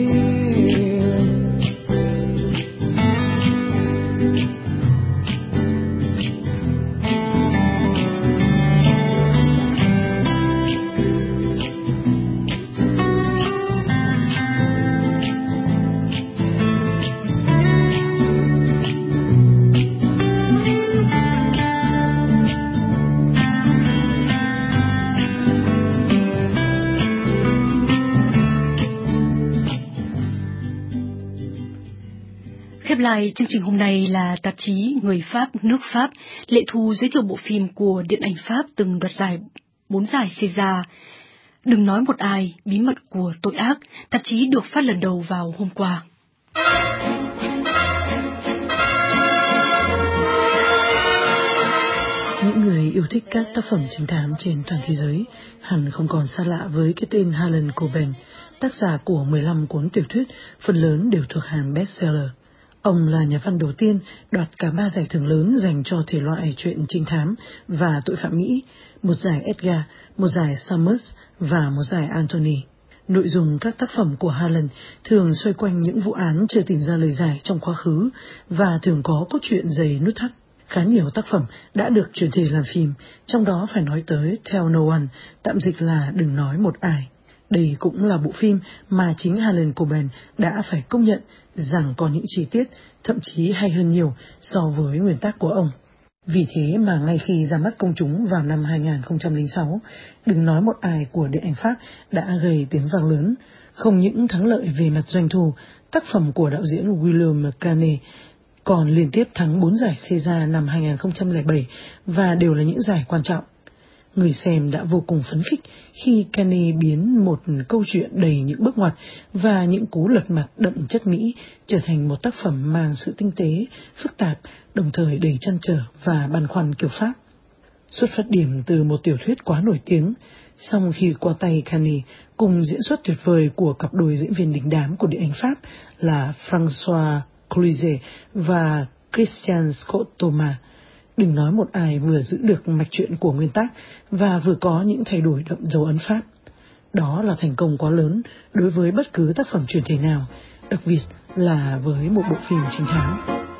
Khép lại chương trình hôm nay là tạp chí Người Pháp, nước Pháp, Lệ Thu giới thiệu bộ phim của điện ảnh Pháp từng đoạt giải 4 giải César. Đừng nói một ai, bí mật của tội ác, tạp chí được phát lần đầu vào hôm qua. Những người yêu thích các tác phẩm trinh thám trên toàn thế giới hẳn không còn xa lạ với cái tên Harlan Coben, tác giả của 15 cuốn tiểu thuyết, phần lớn đều thuộc hàng bestseller. Ông là nhà văn đầu tiên đoạt cả 3 giải thưởng lớn dành cho thể loại truyện trinh thám và tội phạm Mỹ, một giải Edgar, một giải Summers và một giải Anthony. Nội dung các tác phẩm của Harlan thường xoay quanh những vụ án chưa tìm ra lời giải trong quá khứ và thường có cốt truyện dày nút thắt. Khá nhiều tác phẩm đã được chuyển thể làm phim, trong đó phải nói tới Tell No One, tạm dịch là Đừng Nói Một Ai. Đây cũng là bộ phim mà chính Harlan Coben đã phải công nhận rằng có những chi tiết thậm chí hay hơn nhiều so với nguyên tác của ông. Vì thế mà ngay khi ra mắt công chúng vào năm 2006, Đừng Nói Một Ai của điện ảnh Pháp đã gây tiếng vang lớn. Không những thắng lợi về mặt doanh thu, tác phẩm của đạo diễn William Carney còn liên tiếp thắng 4 giải César năm 2007 và đều là những giải quan trọng. Người xem đã vô cùng phấn khích khi Cannes biến một câu chuyện đầy những bước ngoặt và những cú lật mặt đậm chất Mỹ trở thành một tác phẩm mang sự tinh tế, phức tạp, đồng thời đầy trăn trở và băn khoăn kiểu Pháp. Xuất phát điểm từ một tiểu thuyết quá nổi tiếng, song khi qua tay Cannes cùng diễn xuất tuyệt vời của cặp đôi diễn viên đình đám của điện ảnh Pháp là François Cluzet và Christian Scott Thomas, đừng nói một ai vừa giữ được mạch truyện của nguyên tác và vừa có những thay đổi đậm dấu ấn Pháp. Đó là thành công quá lớn đối với bất cứ tác phẩm truyền thể nào, đặc biệt là với một bộ phim trinh thám.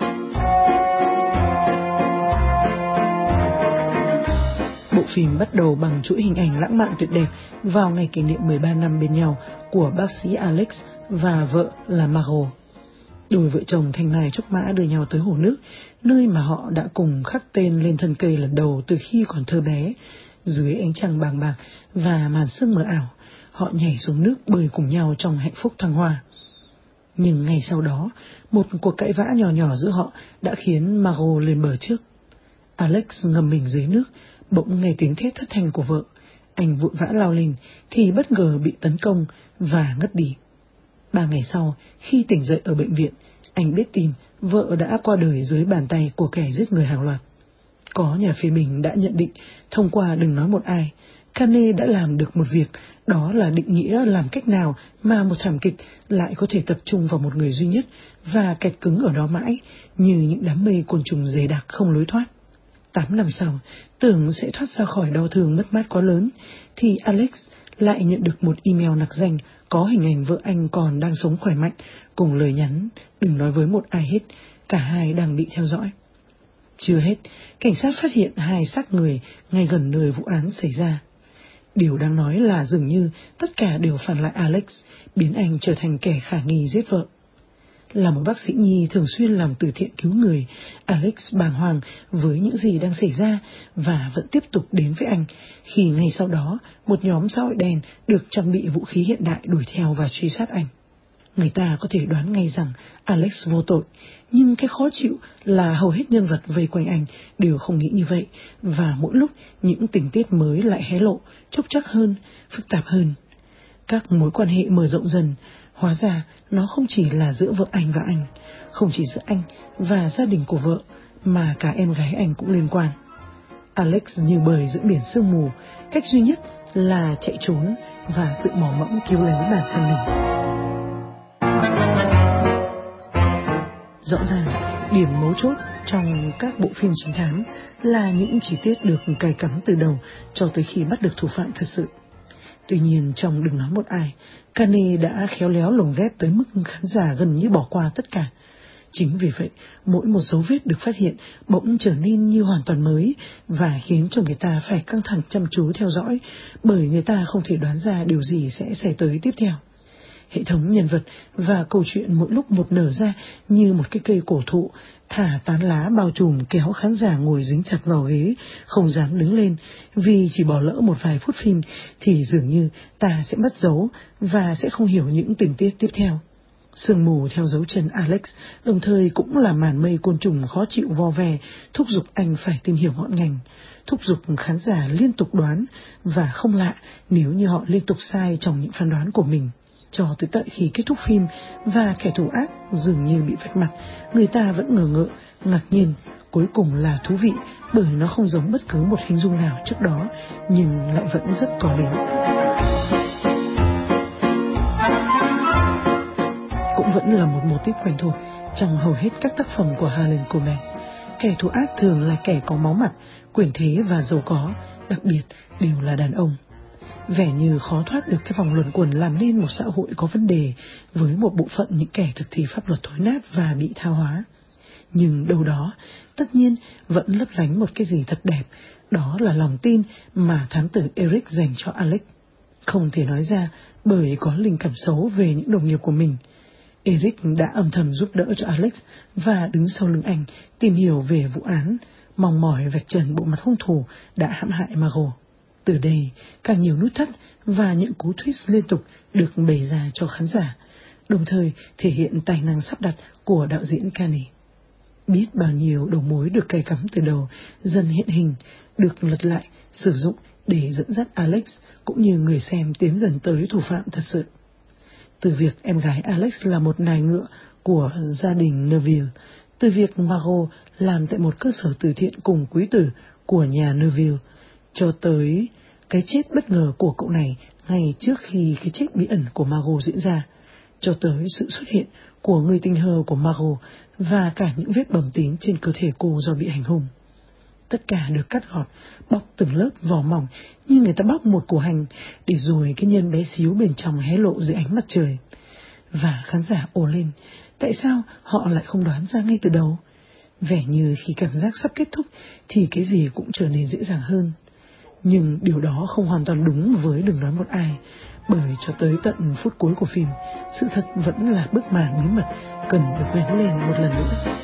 Bộ phim bắt đầu bằng chuỗi hình ảnh lãng mạn tuyệt đẹp vào ngày kỷ niệm 13 năm bên nhau của bác sĩ Alex và vợ là Margot. Đôi vợ chồng thanh mai trúc mã đưa nhau tới hồ nước, nơi mà họ đã cùng khắc tên lên thân cây lần đầu từ khi còn thơ bé. Dưới ánh trăng bàng bạc và màn sương mờ ảo, họ nhảy xuống nước bơi cùng nhau trong hạnh phúc thăng hoa. Nhưng ngày sau đó, một cuộc cãi vã nhỏ nhỏ giữa họ đã khiến Margot lên bờ trước. Alex ngâm mình dưới nước, bỗng nghe tiếng thét thất thanh của vợ. Anh vội vã lao lên thì bất ngờ bị tấn công và ngất đi. 3 ngày sau, khi tỉnh dậy ở bệnh viện, anh biết tin vợ đã qua đời dưới bàn tay của kẻ giết người hàng loạt. Có nhà phê bình đã nhận định, thông qua đừng nói một ai, Cannes đã làm được một việc, đó là định nghĩa làm cách nào mà một thảm kịch lại có thể tập trung vào một người duy nhất và kẹt cứng ở đó mãi, như những đám mây côn trùng dày đặc không lối thoát. 8 năm sau, tưởng sẽ thoát ra khỏi đau thương mất mát quá lớn, thì Alex lại nhận được một email nặc danh có hình ảnh vợ anh còn đang sống khỏe mạnh, cùng lời nhắn đừng nói với một ai hết, cả hai đang bị theo dõi. Chưa hết, cảnh sát phát hiện 2 xác người ngay gần nơi vụ án xảy ra. Điều đáng nói là dường như tất cả đều phản lại Alex, biến anh trở thành kẻ khả nghi giết vợ. Là một bác sĩ nhi thường xuyên làm từ thiện cứu người, Alex bàng hoàng với những gì đang xảy ra và vẫn tiếp tục đến với anh, khi ngay sau đó một nhóm xã hội đen được trang bị vũ khí hiện đại đuổi theo và truy sát anh. Người ta có thể đoán ngay rằng Alex vô tội, nhưng cái khó chịu là hầu hết nhân vật vây quanh anh đều không nghĩ như vậy, và mỗi lúc những tình tiết mới lại hé lộ, chốc chắc hơn, phức tạp hơn. Các mối quan hệ mở rộng dần, hóa ra nó không chỉ là giữa vợ anh và anh, không chỉ giữa anh và gia đình của vợ, mà cả em gái anh cũng liên quan. Alex như bơi giữa biển sương mù, cách duy nhất là chạy trốn và tự mò mẫm cứu lấy bản thân mình. Rõ ràng, điểm mấu chốt trong các bộ phim trinh thám là những chi tiết được cài cắm từ đầu cho tới khi bắt được thủ phạm thật sự. Tuy nhiên, trong đừng nói một ai, Cannes đã khéo léo lồng ghép tới mức khán giả gần như bỏ qua tất cả. Chính vì vậy, mỗi một dấu vết được phát hiện bỗng trở nên như hoàn toàn mới và khiến cho người ta phải căng thẳng chăm chú theo dõi, bởi người ta không thể đoán ra điều gì sẽ xảy tới tiếp theo. Hệ thống nhân vật và câu chuyện mỗi lúc một nở ra như một cái cây cổ thụ, thả tán lá bao trùm kéo khán giả ngồi dính chặt vào ghế, không dám đứng lên, vì chỉ bỏ lỡ một vài phút phim thì dường như ta sẽ mất dấu và sẽ không hiểu những tình tiết tiếp theo. Sương mù theo dấu chân Alex đồng thời cũng là màn mây côn trùng khó chịu vo ve, thúc giục anh phải tìm hiểu ngọn ngành, thúc giục khán giả liên tục đoán, và không lạ nếu như họ liên tục sai trong những phán đoán của mình. Cho tới tận khi kết thúc phim và kẻ thù ác dường như bị vạch mặt, người ta vẫn ngờ ngợ, ngạc nhiên, cuối cùng là thú vị, bởi nó không giống bất cứ một hình dung nào trước đó, nhưng lại vẫn rất có lý. Cũng vẫn là một mô típ quen thuộc trong hầu hết các tác phẩm của Harlan Coben. Kẻ thù ác thường là kẻ có máu mặt, quyền thế và giàu có, đặc biệt đều là đàn ông. Vẻ như khó thoát được cái vòng luẩn quẩn làm nên một xã hội có vấn đề, với một bộ phận những kẻ thực thi pháp luật thối nát và bị tha hóa. Nhưng đâu đó, tất nhiên vẫn lấp lánh một cái gì thật đẹp, đó là lòng tin mà thám tử Eric dành cho Alex. Không thể nói ra bởi có linh cảm xấu về những đồng nghiệp của mình. Eric đã âm thầm giúp đỡ cho Alex và đứng sau lưng anh tìm hiểu về vụ án, mong mỏi vạch trần bộ mặt hung thủ đã hãm hại Margot. Từ đây, càng nhiều nút thắt và những cú twist liên tục được bày ra cho khán giả, đồng thời thể hiện tài năng sắp đặt của đạo diễn Cannes. Biết bao nhiêu đầu mối được cài cắm từ đầu dần hiện hình, được lật lại, sử dụng để dẫn dắt Alex cũng như người xem tiến gần tới thủ phạm thật sự. Từ việc em gái Alex là một nài ngựa của gia đình Neville, từ việc Margot làm tại một cơ sở từ thiện cùng quý tử của nhà Neville, cho tới cái chết bất ngờ của cậu này ngay trước khi cái chết bí ẩn của Margot diễn ra, cho tới sự xuất hiện của người tình hờ của Margot và cả những vết bầm tím trên cơ thể cô do bị hành hung. Tất cả được cắt gọt, bóc từng lớp vỏ mỏng như người ta bóc một củ hành, để rồi cái nhân bé xíu bên trong hé lộ dưới ánh mặt trời. Và khán giả ồ lên, tại sao họ lại không đoán ra ngay từ đầu? Vẻ như khi cảm giác sắp kết thúc thì cái gì cũng trở nên dễ dàng hơn. Nhưng điều đó không hoàn toàn đúng với Đừng Nói Một Ai, bởi cho tới tận phút cuối của phim, sự thật vẫn là bức màn bí mật cần được vén lên một lần nữa.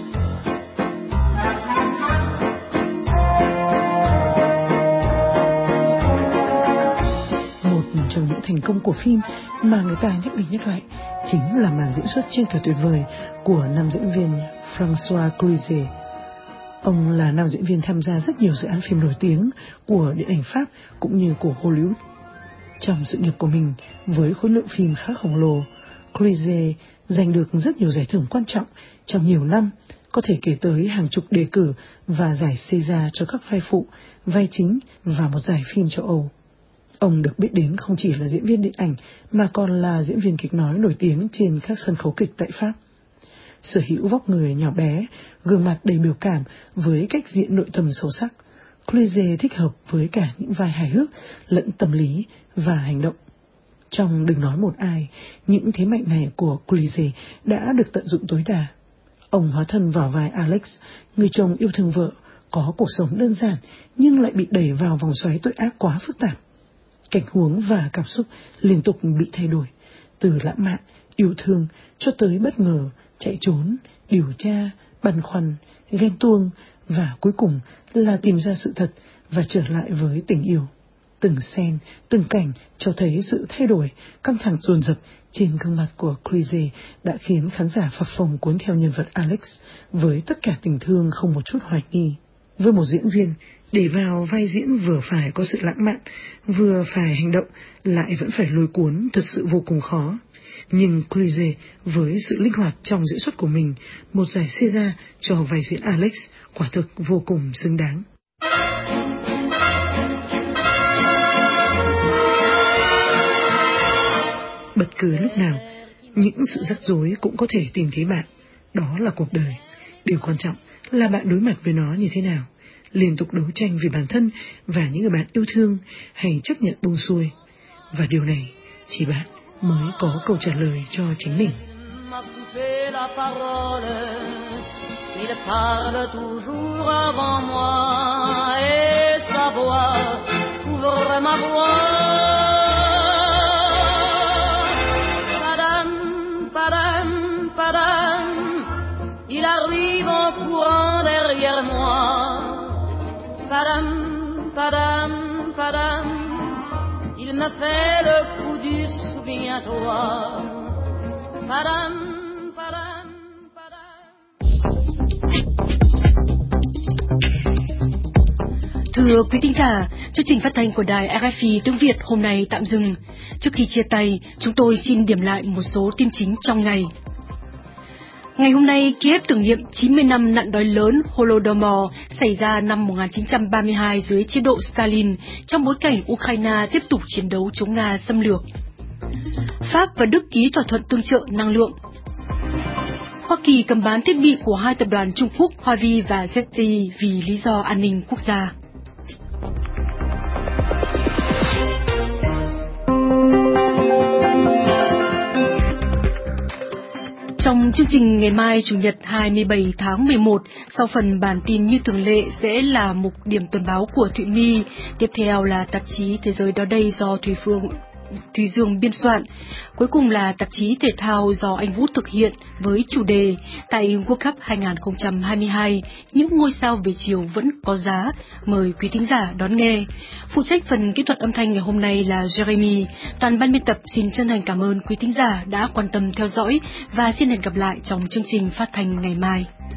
Trong những thành công của phim mà người ta nhắc đi nhắc lại chính là màn diễn xuất trên cả tuyệt vời của nam diễn viên François Cluzet. Ông là nam diễn viên tham gia rất nhiều dự án phim nổi tiếng của điện ảnh Pháp cũng như của Hollywood. Trong sự nghiệp của mình, với khối lượng phim khá khổng lồ, Cluzet giành được rất nhiều giải thưởng quan trọng trong nhiều năm, có thể kể tới hàng chục đề cử và giải César cho các vai phụ, vai chính và một giải phim châu Âu. Ông được biết đến không chỉ là diễn viên điện ảnh mà còn là diễn viên kịch nói nổi tiếng trên các sân khấu kịch tại Pháp. Sở hữu vóc người nhỏ bé, gương mặt đầy biểu cảm với cách diễn nội tâm sâu sắc, Cluzet thích hợp với cả những vai hài hước lẫn tâm lý và hành động. Trong Đừng Nói Một Ai, những thế mạnh này của Cluzet đã được tận dụng tối đa. Ông hóa thân vào vai Alex, người chồng yêu thương vợ, có cuộc sống đơn giản nhưng lại bị đẩy vào vòng xoáy tội ác quá phức tạp. Cảnh huống và cảm xúc liên tục bị thay đổi, từ lãng mạn, yêu thương cho tới bất ngờ, chạy trốn, điều tra, băn khoăn, ghen tuông và cuối cùng là tìm ra sự thật và trở lại với tình yêu. Từng scene, từng cảnh cho thấy sự thay đổi, căng thẳng dồn dập trên gương mặt của Cluzet đã khiến khán giả phập phồng cuốn theo nhân vật Alex với tất cả tình thương không một chút hoài nghi. Với một diễn viên, để vào vai diễn vừa phải có sự lãng mạn, vừa phải hành động, lại vẫn phải lôi cuốn thật sự vô cùng khó. Nhưng Cluzet với sự linh hoạt trong diễn xuất của mình, một giải César cho vai diễn Alex quả thực vô cùng xứng đáng. Bất cứ lúc nào, những sự rắc rối cũng có thể tìm thấy bạn. Đó là cuộc đời. Điều quan trọng là bạn đối mặt với nó như thế nào. Liên tục đấu tranh vì bản thân và những người bạn yêu thương, hay chấp nhận buông xuôi. Và điều này chỉ bạn mới có câu trả lời cho chính mình. Il parle toujours avant moi et sa voix couvre ma voix. Padam, padam, padam, il arrive en courant derrière moi. Padam, padam, padam, il me fait le coup du souviens-toi. Padam. Thưa quý thính giả, chương trình phát thanh của đài RFI tiếng Việt hôm nay tạm dừng. Trước khi chia tay, chúng tôi xin điểm lại một số tin chính trong ngày. Ngày hôm nay, Kiev tưởng niệm 90 năm nạn đói lớn Holodomor xảy ra năm 1932 dưới chế độ Stalin, trong bối cảnh Ukraine tiếp tục chiến đấu chống Nga xâm lược. Pháp và Đức ký thỏa thuận tương trợ năng lượng. Hoa Kỳ cấm bán thiết bị của hai tập đoàn Trung Quốc Huawei và ZTE vì lý do an ninh quốc gia. Trong chương trình ngày mai Chủ nhật 27 tháng 11, sau phần bản tin như thường lệ sẽ là mục điểm tuần báo của Thụy My, tiếp theo là tạp chí Thế giới đó đây do Thùy Dương biên soạn. Cuối cùng là tạp chí thể thao do anh Vũ thực hiện với chủ đề tại World Cup 2022, những ngôi sao về chiều vẫn có giá. Mời quý thính giả đón nghe. Phụ trách phần kỹ thuật âm thanh ngày hôm nay là Jeremy. Toàn ban biên tập xin chân thành cảm ơn quý thính giả đã quan tâm theo dõi và xin hẹn gặp lại trong chương trình phát thanh ngày mai.